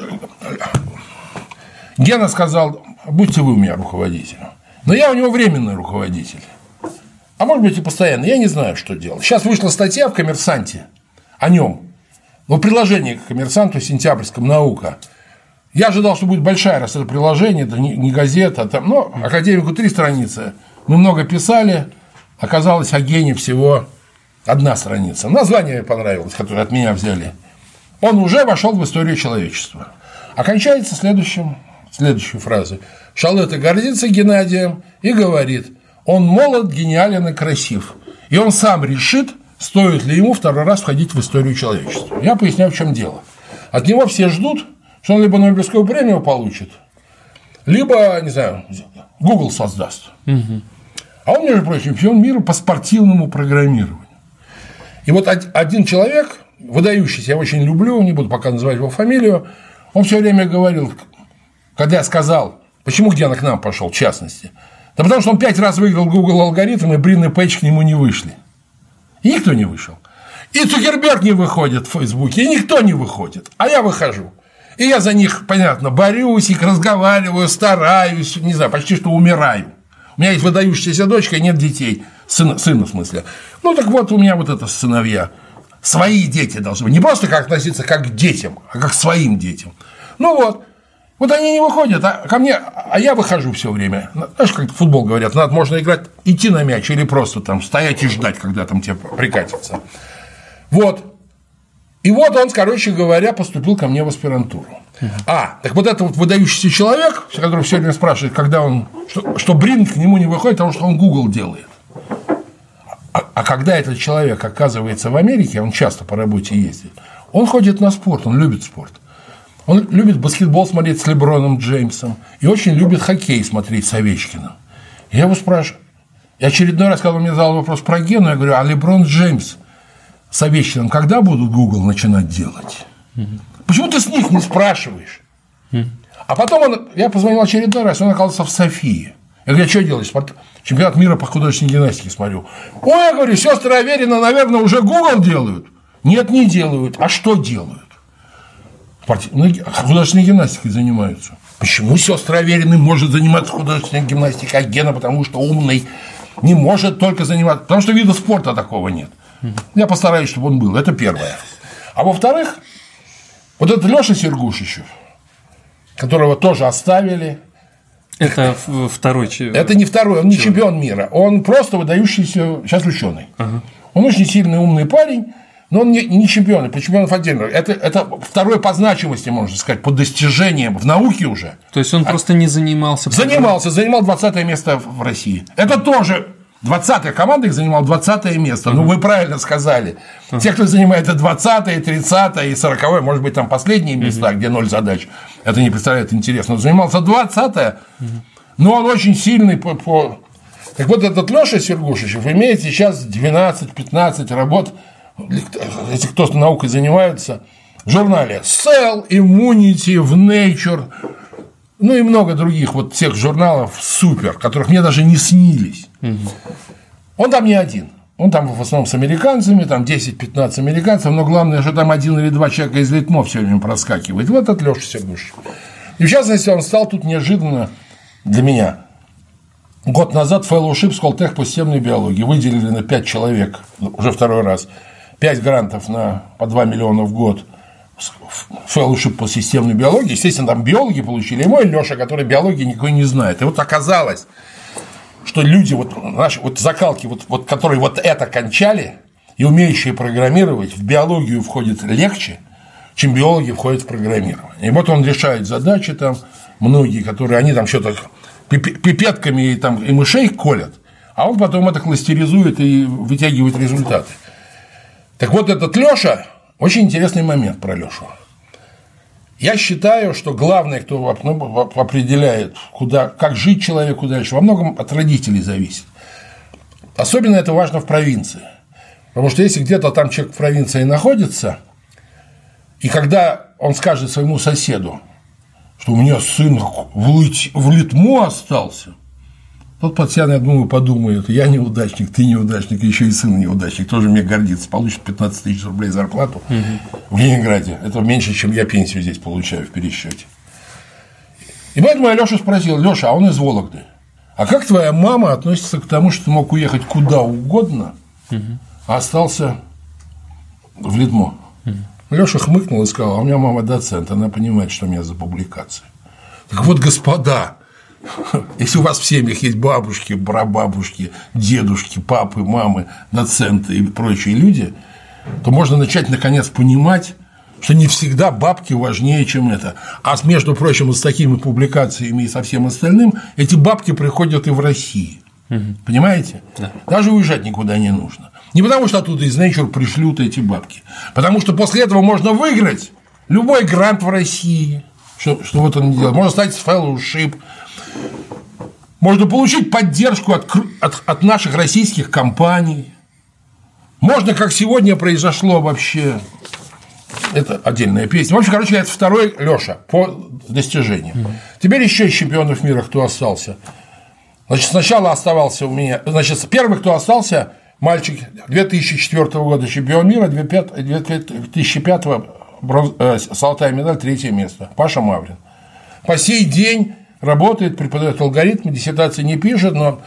Гена сказал, будьте вы у меня руководителем. Но я у него временный руководитель. А может быть и постоянно. Я не знаю, что делать. Сейчас вышла статья в «Коммерсанте» о нем. Но приложение к «Коммерсанту» сентябрьском «Наука». Я ожидал, что будет большая, раз это приложение, это не газета. Но академику 3 страницы. Мы много писали. Оказалось, о Гене всего 1 страница. Название мне понравилось, которое от меня взяли. Он уже вошел в историю человечества. Окончается следующей фразой. Шалета гордится Геннадием и говорит, он молод, гениален и красив. И он сам решит, стоит ли ему 2-й раз входить в историю человечества. Я поясняю, в чем дело. От него все ждут, что он либо Нобелевскую премию получит, либо, не знаю, Google создаст. Угу. А он, между прочим, чемпион мира по спортивному программированию. И вот один человек, выдающийся, я очень люблю, не буду пока называть его фамилию, он все время говорил, когда я сказал, почему Гена к нам пошел, в частности, да потому что он 5 раз выиграл Google алгоритм, и Брин и Пейдж к нему не вышли. И никто не вышел. И Цукерберг не выходит в Фейсбуке, и никто не выходит, а я выхожу. И я за них, понятно, борюсь, их разговариваю, стараюсь, не знаю, почти что умираю. У меня есть выдающаяся дочка, и нет детей. Сына в смысле. Ну, так вот, у меня вот это сыновья. Свои дети должны быть. Не просто как относиться как к детям, а как к своим детям. Ну вот. Вот они не выходят, ко мне, а я выхожу все время. Знаешь, как в футбол говорят, можно играть, идти на мяч или просто там стоять и ждать, когда там тебе прикатится. Вот. И вот он, короче говоря, поступил ко мне в аспирантуру. Так вот это вот выдающийся человек, который все время спрашивает, когда он, что Брин к нему не выходит, потому что он Google делает. А когда этот человек оказывается в Америке, он часто по работе ездит, он ходит на спорт, он любит спорт. Он любит баскетбол смотреть с Леброном Джеймсом и очень любит хоккей смотреть с Овечкиным. Я его спрашиваю. И очередной раз, когда он мне задал вопрос про Гену, я говорю, а Леброн Джеймс с Овечкиным когда будут Google начинать делать? Почему ты с них не спрашиваешь? А потом я позвонил очередной раз, он оказался в Софии. Я говорю, что делаешь? Чемпионат мира по художественной гимнастике смотрю. Ой, я говорю, сестры Аверина, наверное, уже Google делают. Нет, не делают. А что делают? Художественной гимнастикой занимаются. Почему сестры Аверины может заниматься художественной гимнастикой, а Гена, потому что умный, не может только заниматься, потому что вида спорта такого нет. Я постараюсь, чтобы он был. Это первое. А во-вторых, вот этот Лёша Сергушичев, которого тоже оставили. Это второй. Это не второй, он не чемпион мира. Он просто выдающийся сейчас ученый. Он очень сильный, умный парень, но он не чемпион, по чемпионов отдельно. Это второй по значимости, можно сказать, по достижениям в науке уже. То есть он просто не занимался. Занимал 20-е место в России. Это тоже 20-я команда их занимала 20-е место. Ну, вы правильно сказали. Те, кто занимает 20-е, 30-е и 40-е, может быть, там последние места, где 0 задач, это не представляет интересно. Он занимался 20-е, но он очень сильный по. Так вот, этот Лёша Сергушичев имеет сейчас 12-15 работ, если кто-то наукой занимается, в журнале Cell, Immunity, в Nature, ну и много других вот тех журналов супер, которых мне даже не снились. Он там не один. Он там в основном с американцами, там 10-15 американцев, но главное, что там 1 или 2 человека из Литмо все время проскакивает. Вот этот Лёша Сергушичев. И в частности, он стал тут неожиданно для меня. Год назад фэллоушип Сколтех по системной биологии выделили на 5 человек, уже второй раз, 5 грантов по 2 миллиона в год. Фэллоушип по системной биологии. Естественно, там биологи получили, и мой Лёша, который биологии никакой не знает. И вот оказалось, что люди, наши закалки, которые вот это кончали, и умеющие программировать, в биологию входит легче, чем биологи входят в программирование. И вот он решает задачи там, многие, которые они там что-то пипетками и мышей колят, а он потом это кластеризует и вытягивает результаты. Так вот, этот Лёша, очень интересный момент про Лёшу. Я считаю, что главное, кто определяет, как жить человеку дальше, во многом от родителей зависит. Особенно это важно в провинции. Потому что если где-то там человек в провинции находится, и когда он скажет своему соседу, что у меня сын в Литмо остался, тот пацан, я думаю, подумает, я неудачник, ты неудачник, еще и сын неудачник, тоже мне гордится, получит 15 тысяч рублей зарплату в Ленинграде. Это меньше, чем я пенсию здесь получаю в пересчете. И поэтому я Лёшу спросил: Лёша, а он из Вологды, а как твоя мама относится к тому, что ты мог уехать куда угодно, а остался в Литмо? Лёша хмыкнул и сказал: а у меня мама доцент, она понимает, что у меня за публикации. Так вот, господа, если у вас в семьях есть бабушки, прабабушки, дедушки, папы, мамы, доценты и прочие люди, то можно начать наконец понимать, что не всегда бабки важнее, чем это. А между прочим, с такими публикациями и со всем остальным, эти бабки приходят и в России. Понимаете? Да. Даже уезжать никуда не нужно. Не потому, что оттуда из Nature пришлют эти бабки. Потому что после этого можно выиграть любой грант в России. Что вот он делает. Можно стать фэллоушип. Можно получить поддержку от наших российских компаний. Можно, как сегодня произошло вообще. Это отдельная песня. В общем, короче, это второй Лёша по достижениям. Теперь еще из чемпионов мира кто остался. Значит, сначала оставался у меня. Значит, первый, кто остался, мальчик 2004 года чемпион мира, 2005 золотая медаль, 3 место. Паша Маврин. По сей день работает, преподает алгоритмы, диссертации не пишет, но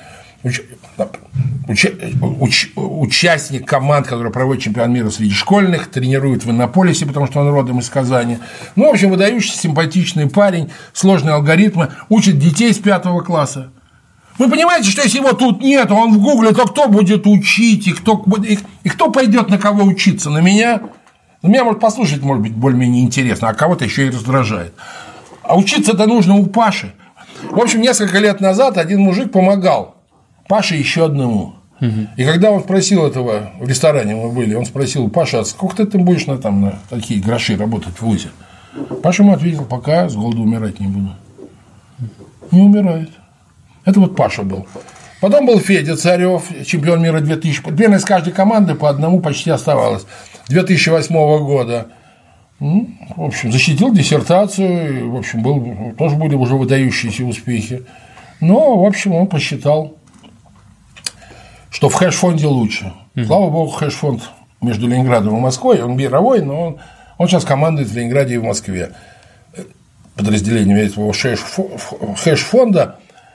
участник команд, которые проводят чемпионат мира среди школьных, тренирует в Иннополисе, потому что он родом из Казани. Ну, в общем, выдающийся, симпатичный парень, сложные алгоритмы, учит детей с 5 класса. Вы понимаете, что если его тут нет, он в Гугле, то кто будет учить, и кто пойдет на кого учиться? На меня? Меня, может, послушать, может быть, более-менее интересно, а кого-то еще и раздражает. А учиться-то нужно у Паши. В общем, несколько лет назад один мужик помогал Паше еще одному. И когда он спросил этого, в ресторане мы были, он спросил: Паша, а сколько ты будешь на такие гроши работать в ВУЗе? Паша ему ответил: пока с голоду умирать не буду. Не умирает. Это вот Паша был. Потом был Федя Царев, чемпион мира 2000. Примерно из каждой команды по одному почти оставалось. 2008 года. В общем, защитил диссертацию. В общем, тоже были уже выдающиеся успехи. Но, в общем, он посчитал, что в хэш-фонде лучше. Слава богу, хэш-фонд между Ленинградом и Москвой, он мировой, но он сейчас командует в Ленинграде и в Москве. Подразделение этого хэш-фонда.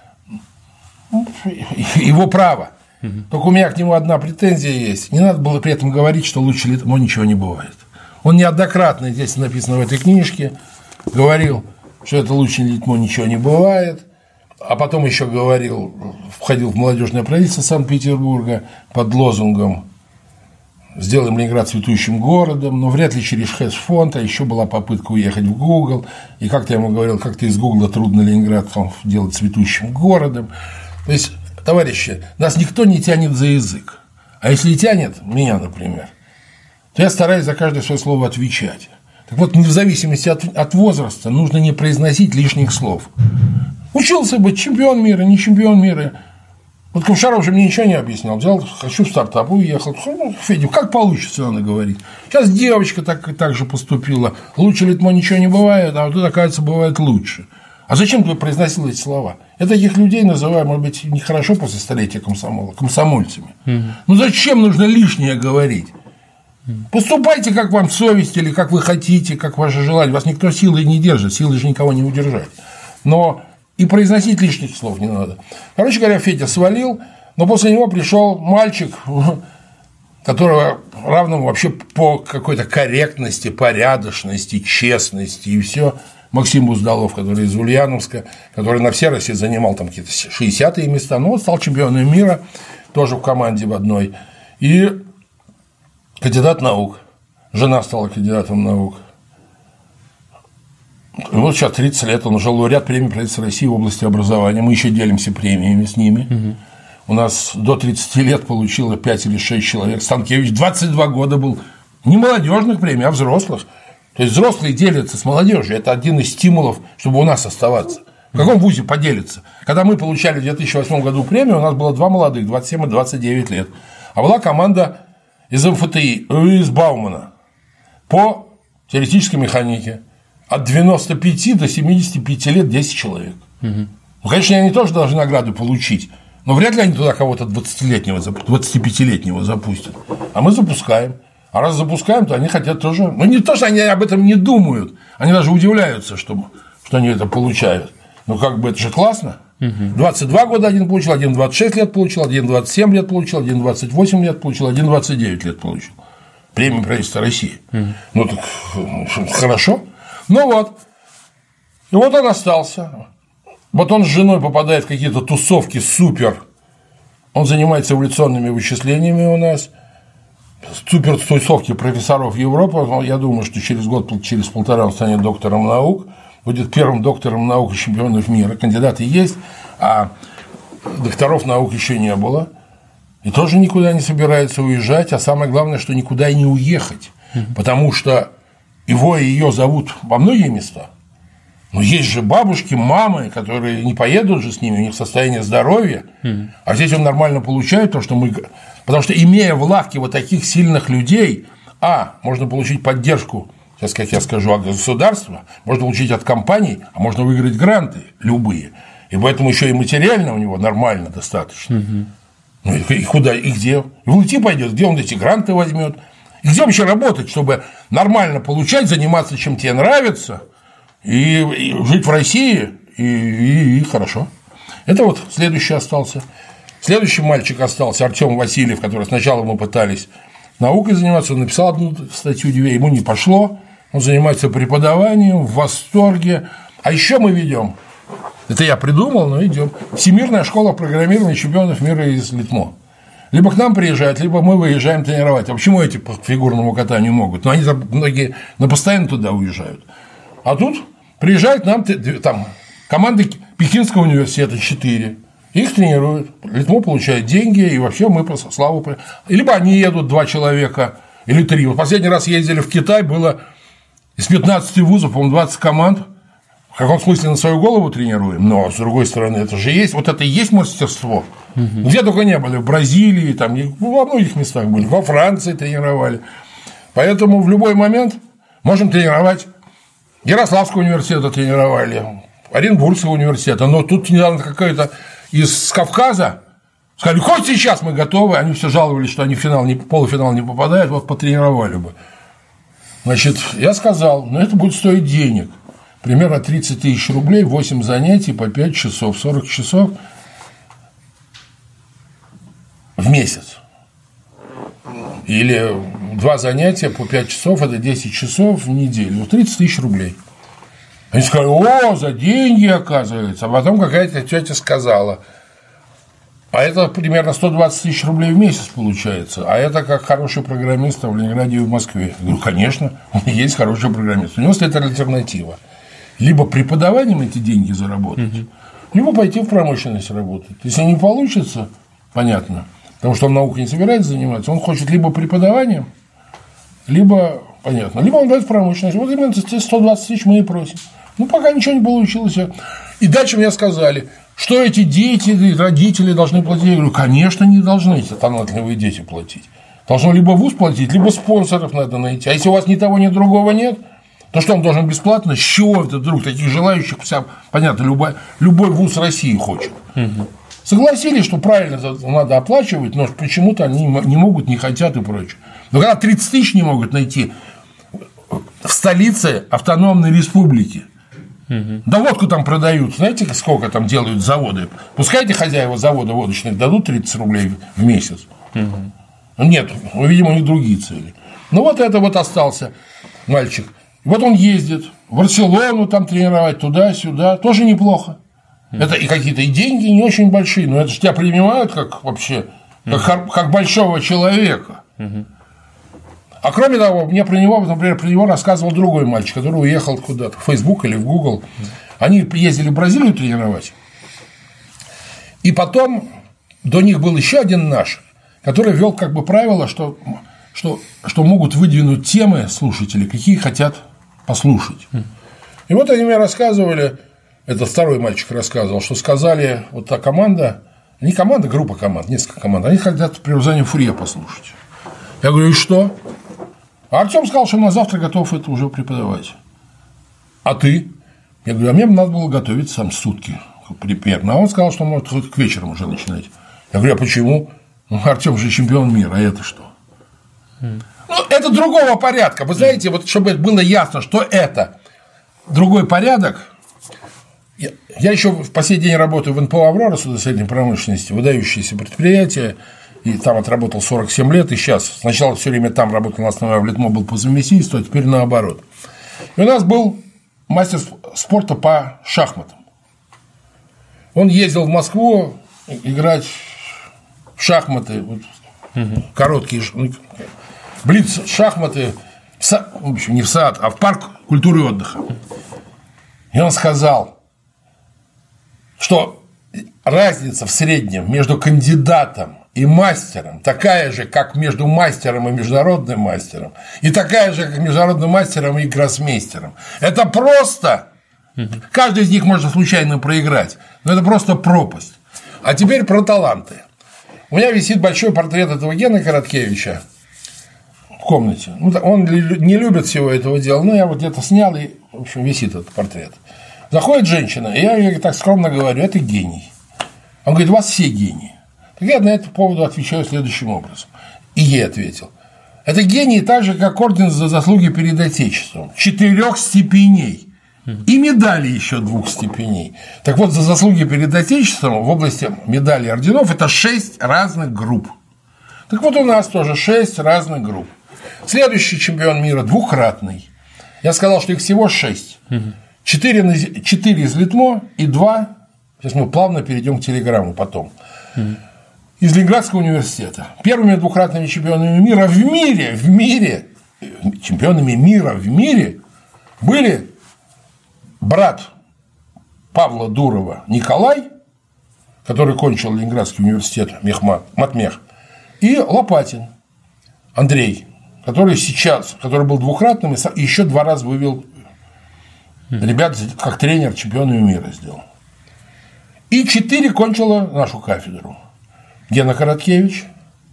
Его право. Только у меня к нему одна претензия есть. Не надо было при этом говорить, что лучше Литмо ничего не бывает. Он неоднократно, здесь написано в этой книжке, говорил, что это лучше Литмо ничего не бывает. А потом еще входил в молодежное правительство Санкт-Петербурга под лозунгом «Сделаем Ленинград цветущим городом», но вряд ли через хедж-фонд, а еще была попытка уехать в Google, и как-то я ему говорил, как-то из Гугла трудно Ленинград делать цветущим городом. То есть, товарищи, нас никто не тянет за язык, а если и тянет, меня, например, то я стараюсь за каждое свое слово отвечать. Так вот, в зависимости от возраста нужно не произносить лишних слов. Учился быть чемпион мира, не чемпион мира. Вот Ковшаров же мне ничего не объяснял. Взял, хочу в стартап, уехал. Федя, как получится, надо говорить. Сейчас девочка так же поступила. Лучше Литмо ничего не бывает, а вот тут, оказывается, бывает лучше. А зачем ты произносил эти слова? Я таких людей называю, может быть, нехорошо после столетия комсомола, комсомольцами. Ну зачем нужно лишнее говорить? Поступайте, как вам совесть, или как вы хотите, как ваше желание. Вас никто силой не держит, силой же никого не удержать. Но и произносить лишних слов не надо. Короче говоря, Федя свалил, но после него пришел мальчик, которого равному вообще по какой-то корректности, порядочности, честности и все. Максим Буздалов, который из Ульяновска, который на Всероссии занимал там какие-то 60-е места, но он стал чемпионом мира, тоже в команде в одной. И кандидат наук. Жена стала кандидатом наук. И вот сейчас 30 лет, он уже лауреат премии правительства России в области образования. Мы еще делимся премиями с ними. У нас до 30 лет получило 5 или 6 человек. Станкевич 22 года был. Не молодежных премий, а взрослых. То есть взрослые делятся с молодежью. Это один из стимулов, чтобы у нас оставаться. В каком вузе поделиться? Когда мы получали в 2008 году премию, у нас было 2 молодых, 27 и 29 лет. А была команда из МФТИ, из Баумана по теоретической механике. От 95 до 75 лет 10 человек. Ну, конечно, они тоже должны награду получить, но вряд ли они туда кого-то 20-летнего, 25-летнего запустят. А мы запускаем. А раз запускаем, то они хотят тоже. Ну, не то, что они об этом не думают, они даже удивляются, что они это получают. Ну, как бы это же классно. 22 года один получил, один 26 лет получил, один 27 лет получил, один 28 лет получил, один 29 лет получил. Премию правительства России. Ну, так хорошо. Ну вот. И вот он остался. Вот он с женой попадает в какие-то тусовки супер. Он занимается эволюционными вычислениями у нас. Супер тусовки профессоров Европы. Я думаю, что через год, через полтора он станет доктором наук. Будет первым доктором наук и чемпионов мира. Кандидаты есть, а докторов наук еще не было. И тоже никуда не собирается уезжать. А самое главное, что никуда и не уехать. Потому что его и ее зовут во многие места. Но есть же бабушки, мамы, которые не поедут же с ними, у них состояние здоровья. А здесь он нормально получает то, что мы. Потому что, имея в лавке вот таких сильных людей, можно получить поддержку, сейчас, как я скажу, от государства, можно получить от компаний, а можно выиграть гранты любые. И поэтому еще и материально у него нормально достаточно. Ну и куда, и где? В ЛТИ пойдет, где он эти гранты возьмет? И где вообще работать, чтобы нормально получать, заниматься чем тебе нравится, и жить в России, и хорошо. Это вот следующий остался. Следующий мальчик остался, Артём Васильев, который сначала мы пытались наукой заниматься, он написал одну статью, ему не пошло, он занимается преподаванием, в восторге. А еще мы ведем, это я придумал, но идем, Всемирная школа программирования чемпионов мира из Литмо. Либо к нам приезжают, либо мы выезжаем тренировать. А почему эти по фигурному катанию могут? Ну, они многие постоянно туда уезжают. А тут приезжают к нам там команды Пекинского университета 4. Их тренируют. Литмо получает деньги, и вообще мы по славу. Либо они едут 2 человека или 3. Вот последний раз ездили в Китай, было из 15 вузов, по-моему, 20 команд. В каком смысле на свою голову тренируем? Но, с другой стороны, это же есть, вот это и есть мастерство. Где только не были, в Бразилии, там, во многих местах были, во Франции тренировали. Поэтому в любой момент можем тренировать. Ярославского университета тренировали, Оренбургского университета, но тут недавно какой-то из Кавказа сказали, хоть сейчас мы готовы, они все жаловались, что они в полуфинал не попадают, вот потренировали бы. Значит, я сказал, это будет стоить денег. Примерно 30 тысяч рублей, 8 занятий по 5 часов, 40 часов в месяц. Или 2 занятия по 5 часов, это 10 часов в неделю. 30 тысяч рублей. Они сказали: о, за деньги, оказывается. А потом какая-то тетя сказала: а это примерно 120 тысяч рублей в месяц получается. А это как хороший программист в Ленинграде и в Москве. Я говорю: конечно, он и есть хороший программист. У него стоит альтернатива. Либо преподаванием эти деньги заработать, либо пойти в промышленность работать. Если не получится, понятно, потому что он наукой не собирается заниматься, он хочет либо преподаванием, либо, понятно, либо он дает в промышленность. Вот именно 120 тысяч мы и просим. Ну, пока ничего не получилось. И дальше мне сказали, что эти дети, родители должны платить. Я говорю: конечно, не должны эти талантливые дети платить. Должно либо вуз платить, либо спонсоров надо найти. А если у вас ни того, ни другого нет, то что, он должен бесплатно? С чего это вдруг таких желающих? Понятно, любой вуз России хочет. Согласились, что правильно надо оплачивать, но почему-то они не могут, не хотят и прочее. Но когда 30 тысяч не могут найти в столице автономной республики, да водку там продают, знаете, сколько там делают заводы? Пускай эти хозяева завода водочных дадут 30 рублей в месяц. Нет, видимо, у них другие цели. Ну, вот это вот остался мальчик. Вот он ездит в Барселону там тренировать, туда-сюда, тоже неплохо. Это и какие-то и деньги не очень большие, но это же тебя принимают как вообще, как большого человека. А кроме того, мне про него, например, рассказывал другой мальчик, который уехал куда-то, в Facebook или в Google. Они ездили в Бразилию тренировать. И потом до них был еще один наш, который ввел как бы правило, что могут выдвинуть темы слушатели, какие хотят послушать. И вот они мне рассказывали, этот второй мальчик рассказывал, что сказали, вот та команда, не команда, группа команд, несколько команд, они хотят «Превзание Фурье» послушать. Я говорю: и что? А Артём сказал, что на завтра готов это уже преподавать. А ты? Я говорю: а мне надо было готовить сам сутки примерно. А он сказал, что может хоть к вечеру уже начинать. Я говорю: а почему? Ну, Артём же чемпион мира, а это что? Ну, это другого порядка. Вы знаете, вот чтобы было ясно, что это другой порядок. Я еще в последний день работаю в НПО «Аврора» судостроительной промышленности, выдающееся предприятие, и там отработал 47 лет, и сейчас сначала все время там работал на основе Авлетмо, был по совместительству, а теперь наоборот. И у нас был мастер спорта по шахматам. Он ездил в Москву играть в шахматы, вот, короткие блиц шахматы, в общем, не в сад, а в парк культуры и отдыха. И он сказал, что разница в среднем между кандидатом и мастером такая же, как между мастером и международным мастером, и такая же, как международным мастером и гроссмейстером. Это просто, каждый из них может случайно проиграть, но это просто пропасть. А теперь про таланты. У меня висит большой портрет этого Гены Короткевича в комнате. Он не любит всего этого дела, но я вот где-то снял, и, в общем, висит этот портрет. Заходит женщина, и я ей так скромно говорю: это гений. Он говорит: у вас все гении. Так я на этот поводу отвечаю следующим образом. И ей ответил: это гений так же, как орден за заслуги перед Отечеством, 4 степеней. И медали еще 2 степеней. Так вот, за заслуги перед Отечеством в области медалей и орденов это 6 разных групп. Так вот, у нас тоже 6 разных групп. Следующий чемпион мира двукратный. Я сказал, что их всего 6. 4 из Литмо и 2. Сейчас мы плавно перейдем к телеграмму потом. Из Ленинградского университета. Первыми двукратными чемпионами мира в мире, чемпионами мира в мире были брат Павла Дурова Николай, который кончил Ленинградский университет, Матмех, и Лопатин Андрей, который был двукратным и еще 2 раза вывел ребят как тренер чемпионами мира сделал. И 4 кончила нашу кафедру. Гена Короткевич,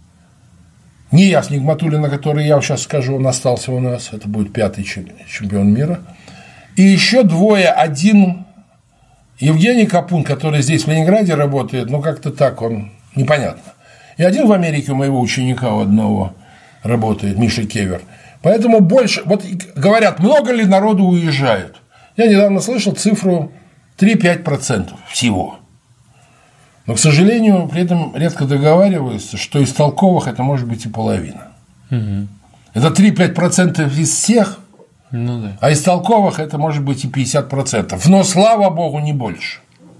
Нияз Нигматуллина, который я сейчас скажу, он остался у нас, это будет 5-й чемпион мира. И еще 2, один Евгений Капун, который здесь в Ленинграде работает, но как-то так он непонятно. И один в Америке у моего ученика у одного работает, Миша Кевер. Поэтому больше, вот говорят, много ли народу уезжают. Я недавно слышал цифру 3-5% всего. Но, к сожалению, при этом редко договариваются, что из толковых это может быть и половина. Это 3-5% из всех. Ну, да. А из толковых это может быть и 50%. Но, слава богу, не больше.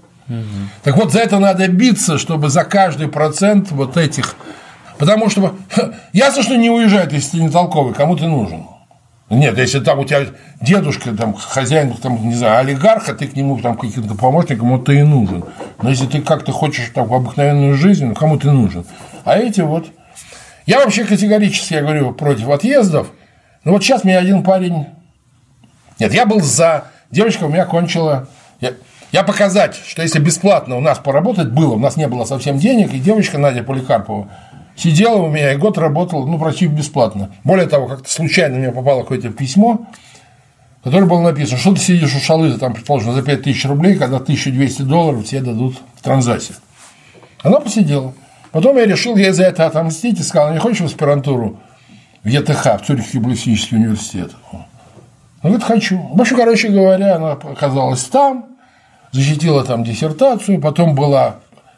Так вот, за это надо биться, чтобы за каждый процент вот этих. Потому что ясно, что не уезжает, если ты не толковый, кому ты нужен. Нет, если там у тебя дедушка, там, хозяин, там, не знаю, олигарх, а ты к нему там каким-то помощником, вот ты и нужен. Но если ты как-то хочешь там, обыкновенную жизнь, ну кому ты нужен? А эти вот. Я вообще категорически, я говорю, против отъездов. Но вот сейчас мне один парень. Нет, я был за. Девочка у меня кончила. Я показать, что если бесплатно у нас поработать было, у нас не было совсем денег, и девочка Надя Поликарпова сидела у меня и год работала, ну, почти бесплатно. Более того, как-то случайно мне попало какое-то письмо, которое было написано, что ты сидишь у Шалыза, там, предположим, за 5000 рублей, когда $1200 тебе дадут в Транзасе. Она посидела. Потом я решил ей за это отомстить и сказал, не хочешь в аспирантуру в ЕТХ, в Цюрихский гуманистический университет? Она говорит, хочу. В общем, короче говоря, она оказалась там, защитила там диссертацию, потом была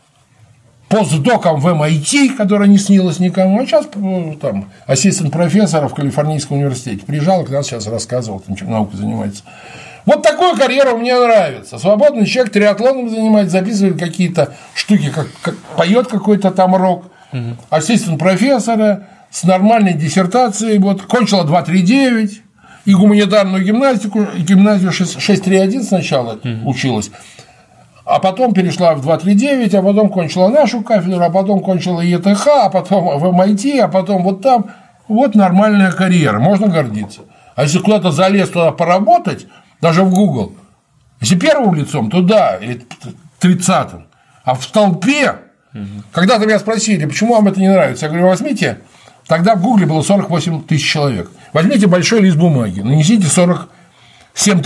постдоком в MIT, которая не снилась никому, а сейчас там ассистент профессора в Калифорнийском университете. Приезжала к нам, сейчас рассказывал, чем наукой занимается. Вот такую карьеру мне нравится. Свободный человек триатлоном занимается, записывает какие-то штуки, как поет какой-то там рок. Ассистент профессора с нормальной диссертацией. Вот, кончила 2.3.9. И гуманитарную гимнастику, и гимназию 6.3.1 сначала училась, а потом перешла в 2.3.9, а потом кончила нашу кафедру, а потом кончила ЕТХ, а потом в MIT, а потом вот там. Вот нормальная карьера, можно гордиться. А если куда-то залез туда поработать, даже в Google, если первым лицом, то да, или 30-м, а в толпе, когда-то меня спросили, почему вам это не нравится, я говорю, возьмите. Тогда в Гугле было 48 тысяч человек. Возьмите большой лист бумаги, нанесите 47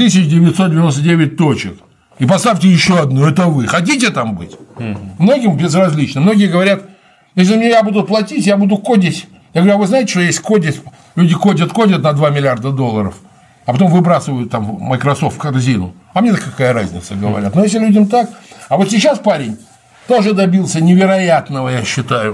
999 точек и поставьте еще одну. Это вы. Хотите там быть? Многим безразлично. Многие говорят, если мне я буду платить, я буду кодить. Я говорю, а вы знаете, что есть кодить? Люди кодят на $2 миллиарда, а потом выбрасывают там Microsoft в корзину. А мне-то какая разница, говорят. Но если людям так. А вот сейчас парень тоже добился невероятного, я считаю.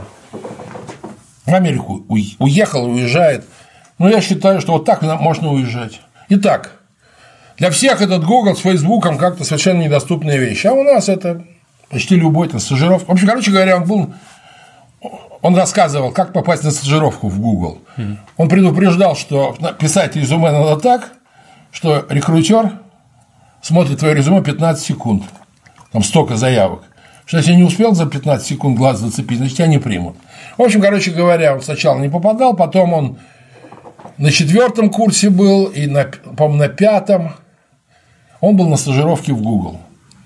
В Америку уехал, уезжает. Но я считаю, что вот так можно уезжать. Итак, для всех этот Google с Фейсбуком как-то совершенно недоступная вещь. А у нас это почти любой там стажировка. В общем, короче говоря, он рассказывал, как попасть на стажировку в Google. Он предупреждал, что писать резюме надо так, что рекрутер смотрит твое резюме 15 секунд. Там столько заявок. Что если не успел за 15 секунд глаз зацепить, значит, тебя не примут. В общем, короче говоря, он сначала не попадал, потом он на 4-м курсе был, и, по-моему, на 5-м он был на стажировке в Google.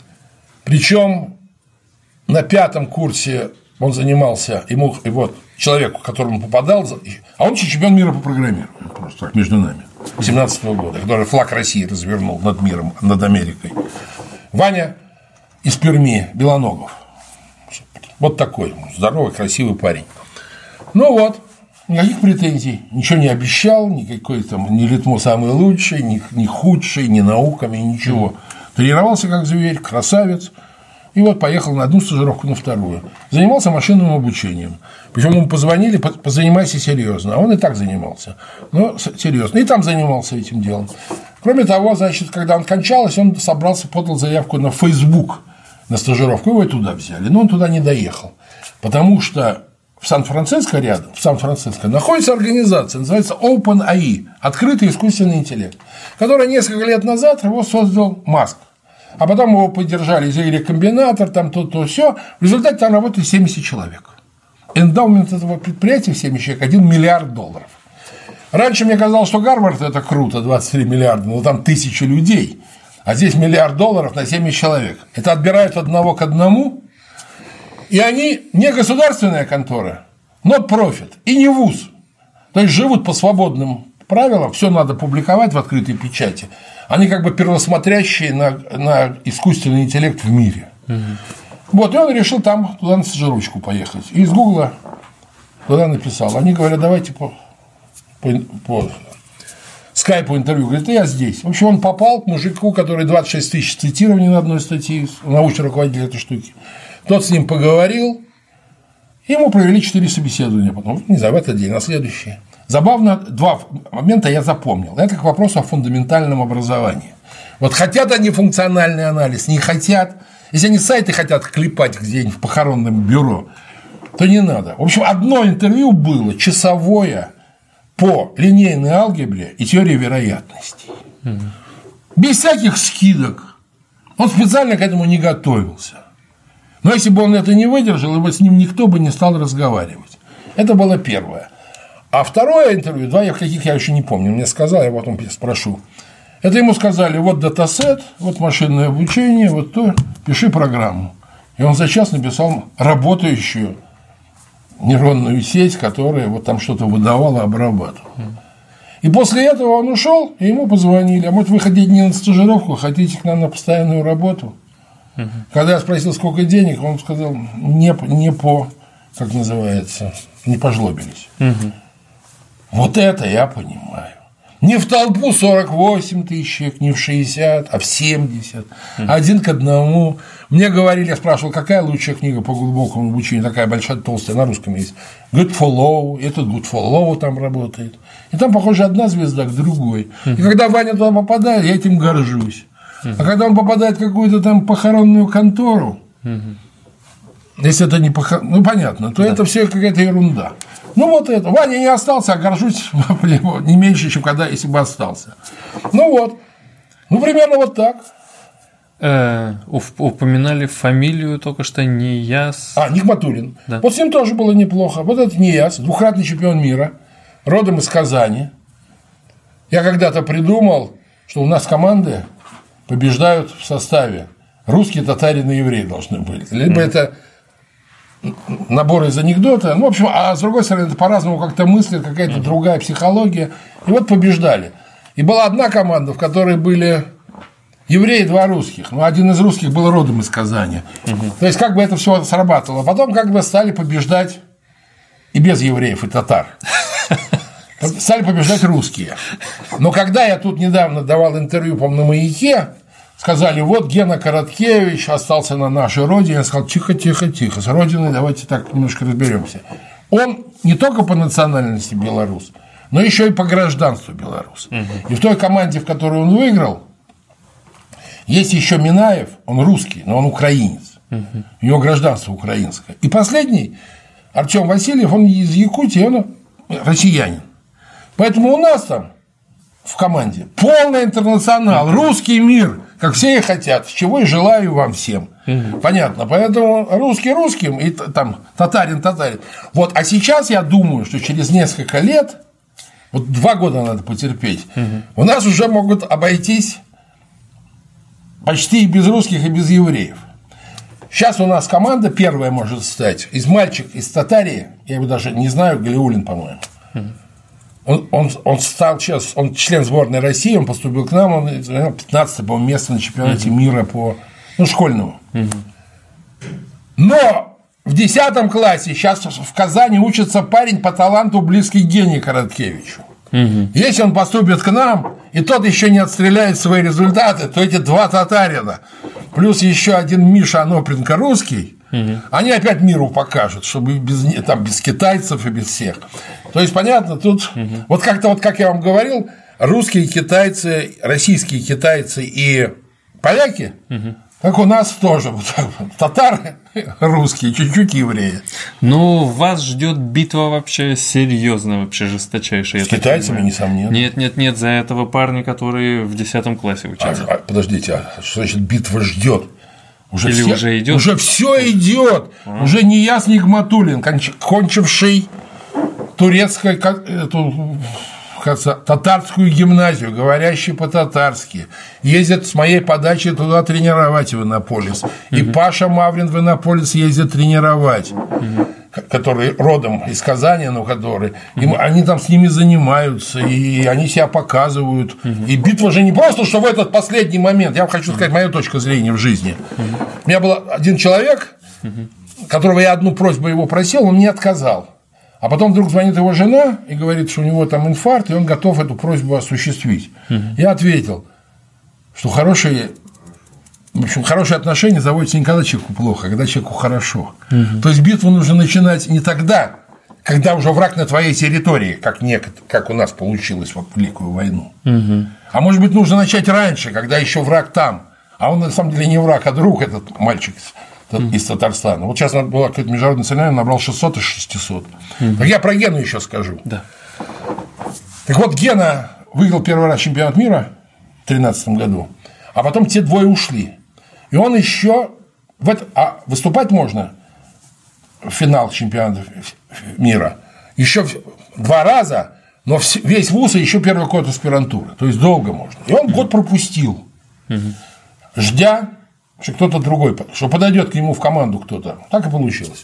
Причем на 5-м курсе он занимался, и вот человеку, к которому он попадал, а он чемпион мира по программированию, просто так между нами, 17-го года, который флаг России развернул над миром, над Америкой. Ваня из Перми, Белоногов. Вот такой здоровый, красивый парень. Ну вот, никаких претензий, ничего не обещал, никакой там ни ритмо самый лучший, ни худший, ни науками, ничего. Тренировался как зверь, красавец. И вот поехал на одну стажировку, на вторую. Занимался машинным обучением. Причем ему позвонили, позанимайся серьезно. А он и так занимался. Но серьезно. И там занимался этим делом. Кроме того, значит, когда он кончалось, он собрался, подал заявку на Facebook на стажировку. Его и туда взяли. Но он туда не доехал. Потому что в Сан-Франциско рядом, в Сан-Франциско, находится организация, называется OpenAI, открытый искусственный интеллект, которая несколько лет назад его создал Маск. А потом его поддержали рекомбинатор, там то-то, все. В результате там работает 70 человек. Эндаумент этого предприятия 70 человек, $1 миллиард. Раньше мне казалось, что Гарвард это круто, 23 миллиарда, но там 1000 людей. А здесь $1 миллиард на 70 человек. Это отбирают одного к одному. И они не государственная контора, но профит. И не вуз. То есть живут по свободным правилам, все надо публиковать в открытой печати. Они как бы первосмотрящие на искусственный интеллект в мире. Вот, и он решил там туда на стажировочку поехать. И из Гугла туда написал. Они говорят, давайте по скайпу интервью. Говорит, я здесь. В общем, он попал к мужику, который 26 тысяч цитирований на одной статье, научный руководитель этой штуки. Тот с ним поговорил, ему провели 4 собеседования потом, не знаю, в этот день, на следующий. Забавно, два момента я запомнил. Это к вопросу о фундаментальном образовании. Вот хотят они функциональный анализ, не хотят. Если они сайты хотят клепать где-нибудь в похоронном бюро, то не надо. В общем, одно интервью было часовое по линейной алгебре и теории вероятностей. Без всяких скидок. Он специально к этому не готовился. Но если бы он это не выдержал, его с ним никто бы не стал разговаривать. Это было первое. А второе интервью, каких я еще не помню, мне сказал, я потом спрошу. Это ему сказали: вот датасет, вот машинное обучение, вот то, пиши программу. И он за час написал работающую нейронную сеть, которая вот там что-то выдавала, обрабатывала. И после этого он ушел, и ему позвонили: а может, вы хотите не на стажировку, хотите к нам на постоянную работу? Когда я спросил, сколько денег, он сказал: не по, как называется, не пожлобились. Вот это я понимаю. Не в толпу 48 тысяч человек, не в 60, а в 70, один к одному. Мне говорили, я спрашивал, какая лучшая книга по глубокому обучению, такая большая, толстая, на русском есть. Good for Low, этот Good for Low там работает. И там, похоже, одна звезда к другой. И когда Ваня туда попадает, я этим горжусь. А когда он попадает в какую-то там похоронную контору, если это не ну понятно, то это все какая-то ерунда. Ну вот это. Ваня не остался, а горжусь не меньше, чем если бы остался. Ну вот. Ну, примерно вот так. Упоминали фамилию только что Нияз. Нигматуллин. Да. Вот с ним тоже было неплохо. Вот это Нияз, двукратный чемпион мира, родом из Казани. Я когда-то придумал, что у нас команды побеждают в составе. Русские, татарин и евреи должны были. Либо это набор из анекдота. Ну, в общем, а с другой стороны, это по-разному как-то мыслят, какая-то другая психология. И вот побеждали. И была одна команда, в которой были евреи, два русских. Ну, один из русских был родом из Казани. То есть, как бы это все срабатывало. Потом, как бы стали побеждать и без евреев, и татар. Стали побеждать русские. Но когда я тут недавно давал интервью, по-моему, на «Маяке», сказали: вот Гена Короткевич остался на нашей родине. Я сказал: тихо, с родиной давайте так немножко разберемся. Он не только по национальности белорус, но еще и по гражданству белорус. И в той команде, в которой он выиграл, есть еще Минаев, он русский, но он украинец. У него гражданство украинское. И последний, Артем Васильев, он из Якутии, он россиянин. Поэтому у нас там в команде полный интернационал, русский мир, как все и хотят, с чего и желаю вам всем. Понятно. Поэтому русский русским и там татарин. Вот. А сейчас я думаю, что через несколько лет, вот 2 года надо потерпеть, у нас уже могут обойтись почти и без русских, и без евреев. Сейчас у нас команда первая может стать мальчик из Татарии, я его даже не знаю, Галиуллин, по-моему. Он стал сейчас, он член сборной России, он поступил к нам, он 15-е, по-моему, место на чемпионате мира по школьному. Но в 10 классе сейчас в Казани учится парень по таланту, близкий к Гене Короткевичу. Если он поступит к нам, и тот еще не отстреляет свои результаты, то эти 2 татарина, плюс еще один Миша Анопренко русский, они опять миру покажут, чтобы без китайцев и без всех. То есть, понятно, тут вот как-то, вот как я вам говорил, русские китайцы, российские китайцы и поляки, как у нас тоже, вот, татары русские, чуть-чуть евреи. Ну, вас ждет битва вообще серьезная, вообще жесточайшая. С китайцами, несомненно. Нет, за этого парня, который в 10 классе учится. Подождите, что значит битва ждет? Уже идет? Уже все идет. Уже Нияз Нигматуллин, кончивший турецкую, татарскую гимназию, говорящий по-татарски, ездит с моей подачи туда тренировать в Иннополис. И Паша Маврин в Иннополис ездит тренировать, который родом из Казани, но который они там с ними занимаются, и они себя показывают. И битва же не просто, что в этот последний момент, я вам хочу сказать мою точку зрения в жизни. У меня был один человек, которого я одну просьбу его просил, он мне отказал. А потом вдруг звонит его жена и говорит, что у него там инфаркт, и он готов эту просьбу осуществить. Я ответил, что хорошие отношения заводятся не когда человеку плохо, а когда человеку хорошо. То есть битву нужно начинать не тогда, когда уже враг на твоей территории, как у нас получилось в Великую войну. А может быть, нужно начать раньше, когда еще враг там. А он на самом деле не враг, а друг, этот мальчик из Татарстана. Вот сейчас была какое-то международное соревнование, набрал 600 из 600. Так я про Гену еще скажу. Да. Так вот, Гена выиграл первый раз чемпионат мира в 2013 году, а потом те двое ушли. И он еще выступать можно в финал чемпионата мира еще 2 раза, но весь вуз и еще первый год аспирантуры. То есть долго можно. И он год пропустил, ждя, что кто-то другой, что подойдет к нему в команду кто-то. Так и получилось.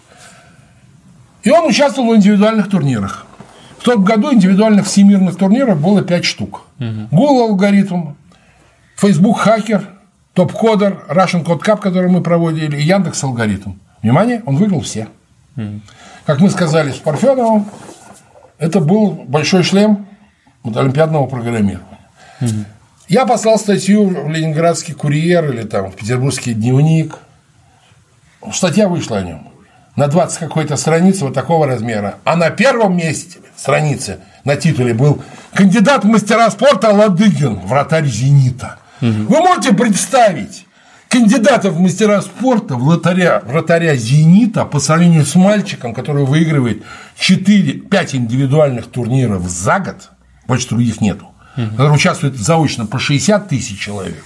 И он участвовал в индивидуальных турнирах. В том году индивидуальных всемирных турниров было 5 штук. Google алгоритм, Facebook хакер, топ-кодер, Russian Code Cup, который мы проводили, и Яндекс алгоритм. Внимание, он выиграл все. Как мы сказали с Парфеновым, это был большой шлем олимпиадного программирования. Я послал статью в Ленинградский курьер или там, в Петербургский дневник. Статья вышла о нем. На 20 какой-то страницы вот такого размера. А на первом месте страницы на титуле был кандидат в мастера спорта Ладыгин, вратарь «Зенита». Вы можете представить кандидата в мастера спорта, вратаря «Зенита» по сравнению с мальчиком, который выигрывает 4-5 индивидуальных турниров за год, больше других нету, который участвует заочно по 60 тысяч человек.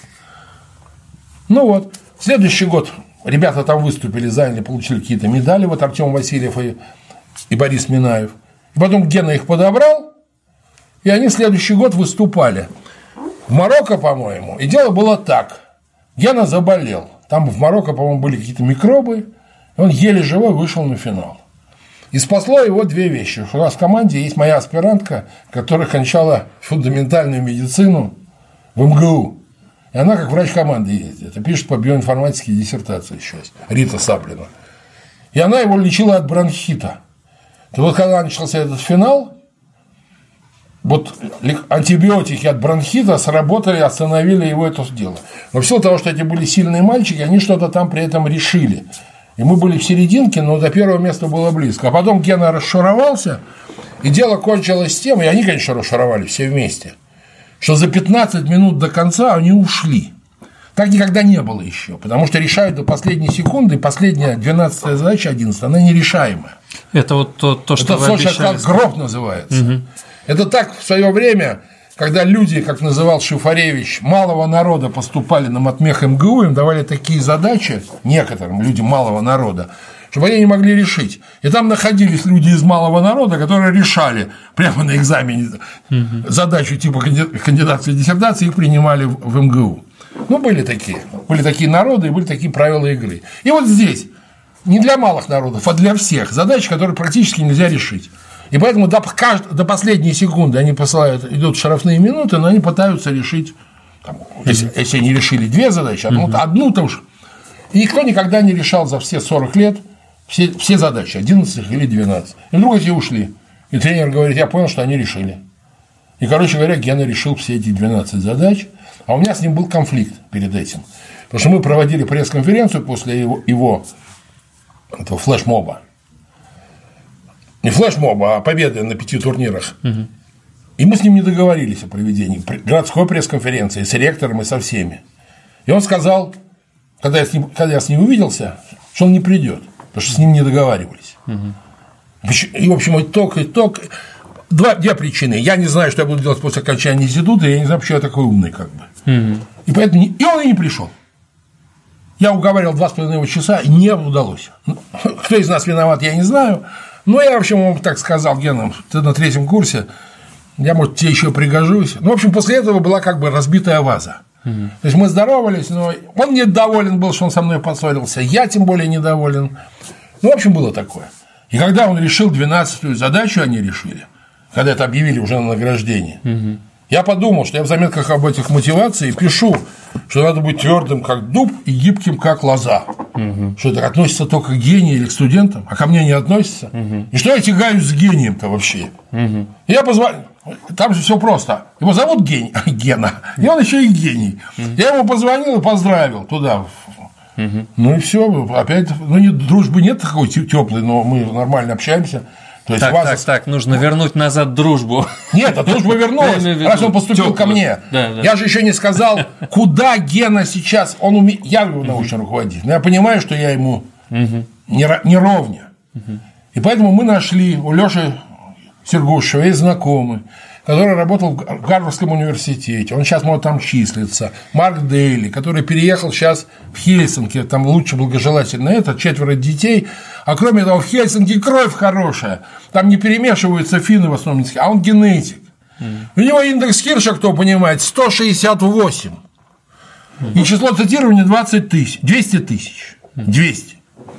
Ну вот, в следующий год ребята там выступили, заняли, получили какие-то медали, вот Артем Васильев и Борис Минаев. И потом Гена их подобрал, и они в следующий год выступали в Марокко, по-моему. И дело было так. Гена заболел. Там в Марокко, по-моему, были какие-то микробы. И он еле живой вышел на финал. И спасло его 2 вещи. У нас в команде есть моя аспирантка, которая кончала фундаментальную медицину в МГУ. И она как врач команды ездит. И пишет по биоинформатике диссертацию еще есть. Рита Саплина. И она его лечила от бронхита. И вот когда начался этот финал, вот антибиотики от бронхита сработали, остановили его это дело. Но в силу того, что эти были сильные мальчики, они что-то там при этом решили. И мы были в серединке, но до первого места было близко. А потом Гена расшаровался, и дело кончилось тем, и они, конечно, расшаровались все вместе, что за 15 минут до конца они ушли. Так никогда не было еще, потому что решают до последней секунды, и последняя 12-я задача, 11-я, она нерешаемая. Это вот то, что вы обещали. Это гроб называется. Это так в свое время, когда люди, как называл Шифаревич, малого народа поступали на матмех МГУ, им давали такие задачи, некоторым людям малого народа, чтобы они не могли решить. И там находились люди из малого народа, которые решали прямо на экзамене задачу типа кандидатской диссертации, их принимали в МГУ. Ну, были такие народы, и были такие правила игры. И вот здесь не для малых народов, а для всех задачи, которые практически нельзя решить. И поэтому до последней секунды они идут штрафные минуты, но они пытаются решить, там, если они решили 2 задачи, одну-то уж. И никто никогда не решал за все 40 лет все задачи, 11 или 12. И вдруг эти ушли. И тренер говорит, я понял, что они решили. И, короче говоря, Гена решил все эти 12 задач, а у меня с ним был конфликт перед этим. Потому что мы проводили пресс-конференцию после его этого флешмоба. Не флешмоба, а победы на 5 турнирах. И мы с ним не договорились о проведении городской пресс-конференции с ректором и со всеми. И он сказал, когда я с ним увиделся, что он не придет, потому что с ним не договаривались. И, в общем, итог. 2 причины. Я не знаю, что я буду делать после окончания института, и я не знаю, почему я такой умный, как бы. И поэтому он и не пришел. Я уговаривал 2,5 часа, и не удалось. Кто из нас виноват, я не знаю. Но я, в общем, ему так сказал, Гена, ты на 3-м курсе, я, может, тебе еще пригожусь. Ну, в общем, после этого была как бы разбитая ваза. То есть мы здоровались, но он недоволен был, что он со мной поссорился, я тем более недоволен. Ну, в общем, было такое. И когда он решил 12-ю задачу, они решили, когда это объявили уже на награждении, я подумал, что я в заметках об этих мотивациях пишу, что надо быть твердым, как дуб, и гибким, как лоза. Что это относится только к гению или к студентам, а ко мне не относится. И что я тягаюсь с гением-то вообще. И я позвонил. Там же все просто. Его зовут Гена, и он еще и гений. Я ему позвонил и поздравил туда. Ну и все, опять, дружбы нет такой теплой, но мы нормально общаемся. То есть так, нужно вернуть назад дружбу. Нет, а дружба вернулась, раз он поступил ко мне. Я же еще не сказал, куда Гена сейчас. Я его научный руководитель, но я понимаю, что я ему не ровня. И поэтому мы нашли у Лёши Сергушева есть знакомый, который работал в Гарвардском университете, он сейчас может там числиться, Марк Дейли, который переехал сейчас в Хельсинки, там лучше благожелательно это, 4 детей, а кроме того в Хельсинки кровь хорошая, там не перемешиваются финны в основном, а он генетик. У него индекс Хирша, кто понимает, 168, и число цитирования 20 тысяч, 200 тысяч, 200.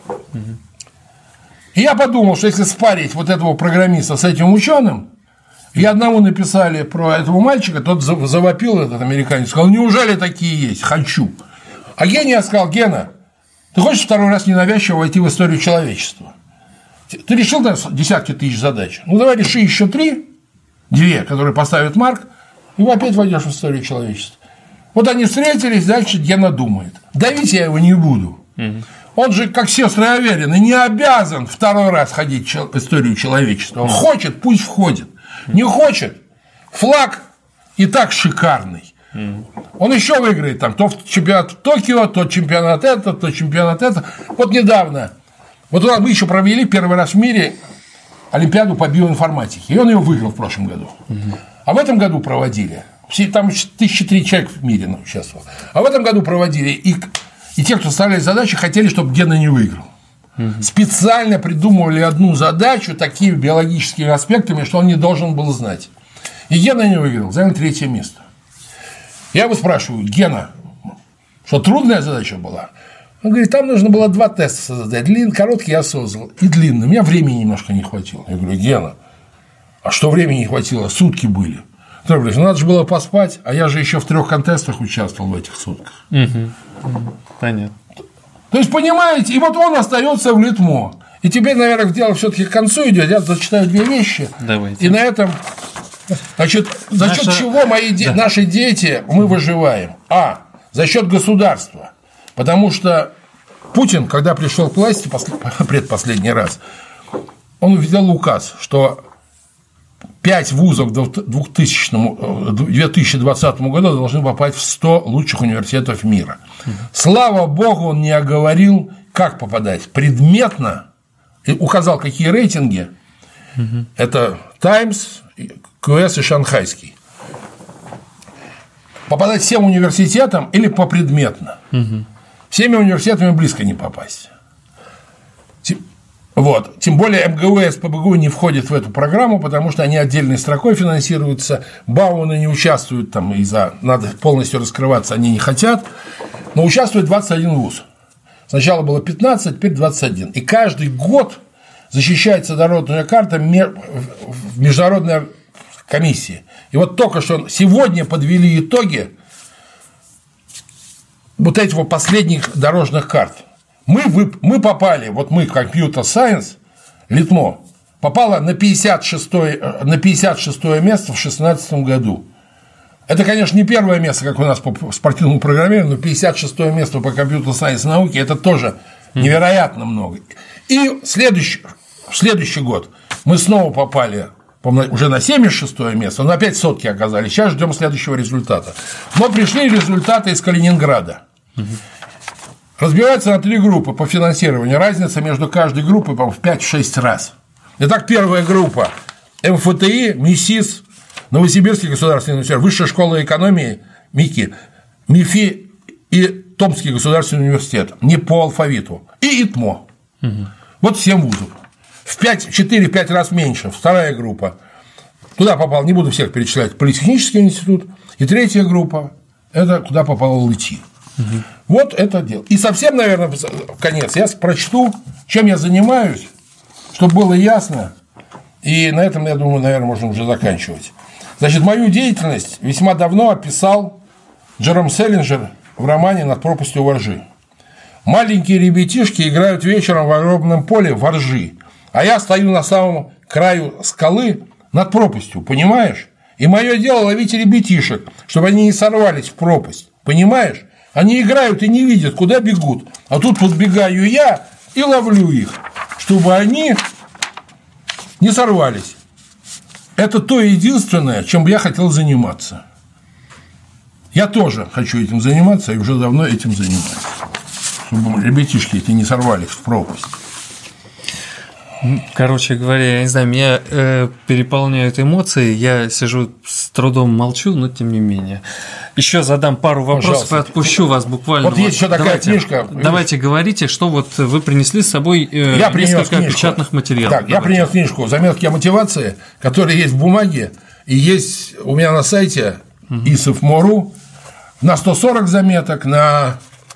И я подумал, что если спарить вот этого программиста с этим ученым, и одному написали про этого мальчика, тот завопил, этот американец, сказал, неужели такие есть, хочу. А Гене сказал, Гена, ты хочешь второй раз ненавязчиво войти в историю человечества? Ты решил там десятки тысяч задач, ну давай реши еще 2, которые поставит Марк, и вы опять войдешь в историю человечества. Вот они встретились, дальше Гена думает, давить я его не буду. Он же, как сестры Аверины, не обязан второй раз ходить в историю человечества. Он хочет, пусть входит. Не хочет, флаг и так шикарный. Он еще выиграет там то чемпионат в Токио, то чемпионат это, то чемпионат это. Вот недавно, вот мы еще провели первый раз в мире Олимпиаду по биоинформатике, и он ее выиграл в прошлом году. А в этом году проводили, там 1003 человека в мире участвовало, а в этом году проводили, и те, кто ставили задачи, хотели, чтобы Гена не выиграл. Специально придумывали одну задачу такими биологическими аспектами, что он не должен был знать. И Гена не выиграл, занял 3 место. Я его спрашиваю, Гена, что трудная задача была? Он говорит, там нужно было 2 теста создать. Короткий я создал, и длинный. У меня времени немножко не хватило. Я говорю, Гена, а что времени не хватило? Сутки были. Он говорит, надо же было поспать, а я же еще в 3 контестах участвовал в этих сутках. Понятно. То есть, понимаете, и вот он остается в Литмо. И теперь, наверное, дело все-таки к концу идет. Я зачитаю 2 вещи. Давайте. И на этом, значит, за счет чего наши дети мы выживаем? За счет государства. Потому что Путин, когда пришел к власти предпоследний раз, он увидел указ, что 5 вузов к 2020 году должны попасть в 100 лучших университетов мира. Слава богу, он не оговорил, как попадать. Предметно и указал, какие рейтинги. Это Times, КС и Шанхайский. Попадать всем университетам или попредметно. Всеми университетами близко не попасть. Вот. Тем более МГУ и СПбГУ не входят в эту программу, потому что они отдельной строкой финансируются, Бауны не участвуют, там надо полностью раскрываться, они не хотят, но участвует 21 вуз. Сначала было 15, теперь 21. И каждый год защищается дорожная карта в международной комиссии. И вот только что сегодня подвели итоги вот этих вот последних дорожных карт. Мы попали, вот мы, Computer Science, Литмо, попало на 56-е место в 2016 году. Это, конечно, не первое место, как у нас по спортивному программированию, но 56-е место по Computer Science науке – это тоже невероятно много. И в следующий год мы снова попали уже на 76-е место, но опять сотки оказались. Сейчас ждем следующего результата. Но пришли результаты из Калининграда. Разбивается на 3 группы по финансированию. Разница между каждой группой, по-моему, в 5-6 раз. Итак, первая группа – МФТИ, МИСИС, Новосибирский государственный университет, Высшая школа экономии, МИФИ и Томский государственный университет. Не по алфавиту. И ИТМО. Вот 7 вузов. В 4-5 раз меньше. Вторая группа. Туда попал, не буду всех перечислять, Политехнический институт. И 3-я группа – это куда попал ЛИТИ. Вот это дело. И совсем, наверное, в конец я прочту, чем я занимаюсь, чтобы было ясно. И на этом, я думаю, наверное, можно уже заканчивать. Значит, мою деятельность весьма давно описал Джером Селлинджер в романе «Над пропастью воржи». Маленькие ребятишки играют вечером в огромном поле воржи, а я стою на самом краю скалы над пропастью, понимаешь? И мое дело ловить ребятишек, чтобы они не сорвались в пропасть, понимаешь? Они играют и не видят, куда бегут. А тут подбегаю я и ловлю их, чтобы они не сорвались. Это то единственное, чем бы я хотел заниматься. Я тоже хочу этим заниматься и уже давно этим занимаюсь. Чтобы ребятишки эти не сорвались в пропасть. Короче говоря, я не знаю, меня переполняют эмоции, я сижу с трудом молчу, но тем не менее. Еще задам пару вопросов. Пожалуйста. И отпущу вас буквально. Вот есть еще такая книжка. Давайте говорите, что вот вы принесли с собой несколько печатных материалов. Так, я принес книжку «Заметки о мотивации», которая есть в бумаге и есть у меня на сайте isov.ru на 140 заметок, на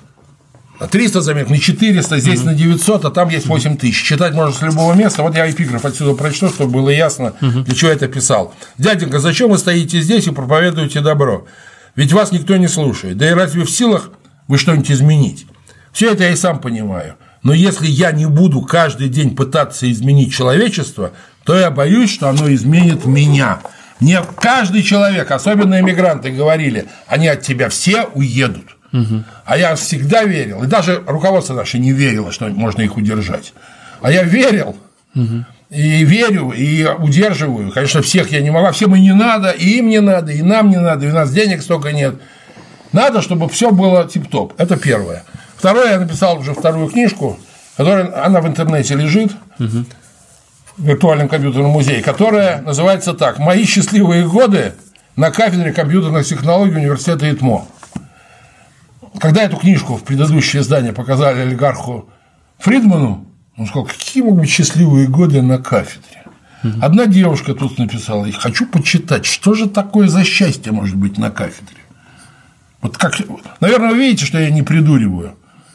300 заметок, на 400, здесь на 900, а там есть 8000. Читать можно с любого места. Вот я эпиграф отсюда прочту, чтобы было ясно, для чего я это писал. «Дяденька, зачем вы стоите здесь и проповедуете добро? Ведь вас никто не слушает. Да и разве в силах вы что-нибудь изменить? Все это я и сам понимаю. Но если я не буду каждый день пытаться изменить человечество, то я боюсь, что оно изменит меня. Мне каждый человек, особенно иммигранты, говорили, они от тебя все уедут». А я всегда верил, и даже руководство наше не верило, что можно их удержать. А я верил, и верю, и удерживаю. Конечно, всех я не могу, а всем и не надо, и им не надо, и нам не надо, и у нас денег столько нет. Надо, чтобы все было тип-топ. Это первое. Второе, я написал уже вторую книжку, которая, она в интернете лежит, в виртуальном компьютерном музее, которая называется так: «Мои счастливые годы на кафедре компьютерных технологий университета ИТМО». Когда эту книжку в предыдущее издание показали олигарху Фридману, он сказал, какие могут быть счастливые годы на кафедре. Одна девушка тут написала, хочу почитать, что же такое за счастье может быть на кафедре. Вот как, наверное, вы видите, что я не придуриваю,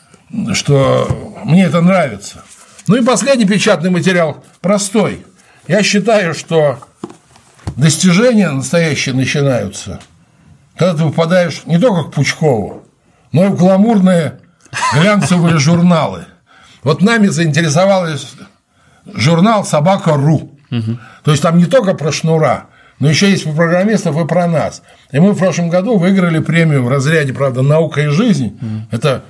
что мне это нравится. Ну и последний печатный материал простой. Я считаю, что достижения настоящие начинаются, когда ты попадаешь не только к Пучкову, но и в гламурные глянцевые журналы. Вот нами заинтересовался журнал «Собака.ру». То есть там не только про шнура, но еще есть про программистов и про нас. И мы в прошлом году выиграли премию в разряде, правда, «Наука и жизнь». Это,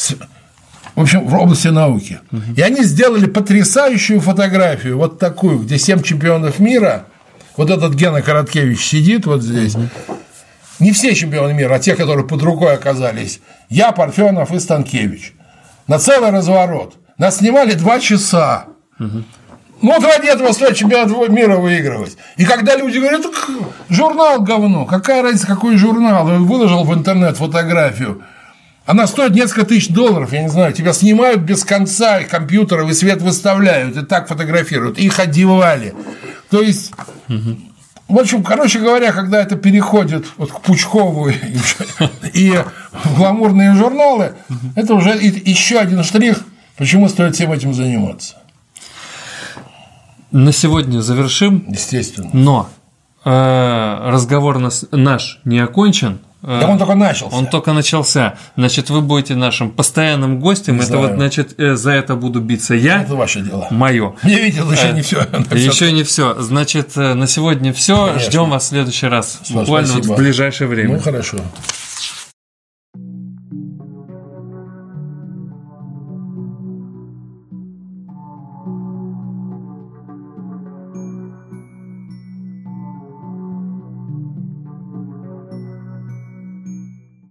в общем, в области науки. И они сделали потрясающую фотографию, вот такую, где 7 чемпионов мира. Вот этот Гена Короткевич сидит вот здесь. Не все чемпионы мира, а те, которые под рукой оказались. Я, Парфенов и Станкевич. На целый разворот. Нас снимали 2 часа. Ну, вот ради этого стоит чемпионат мира выигрывать. И когда люди говорят, журнал говно, какая разница, какой журнал? Я выложил в интернет фотографию. Она стоит несколько тысяч долларов, я не знаю. Тебя снимают без конца, их компьютеры и свет выставляют, и так фотографируют. Их одевали. То есть... В общем, короче говоря, когда это переходит вот к Пучкову и в гламурные журналы, это уже еще один штрих, почему стоит всем этим заниматься. На сегодня завершим. Естественно. Но разговор наш не окончен. Да он только начался. Он только начался. Значит, вы будете нашим постоянным гостем. Это вот, значит, за это буду биться я. Это ваше дело. Мое. Не видел, еще не все. Еще не все. Значит, на сегодня все. Ждем вас в следующий раз. Буквально вот в ближайшее время. Ну, хорошо.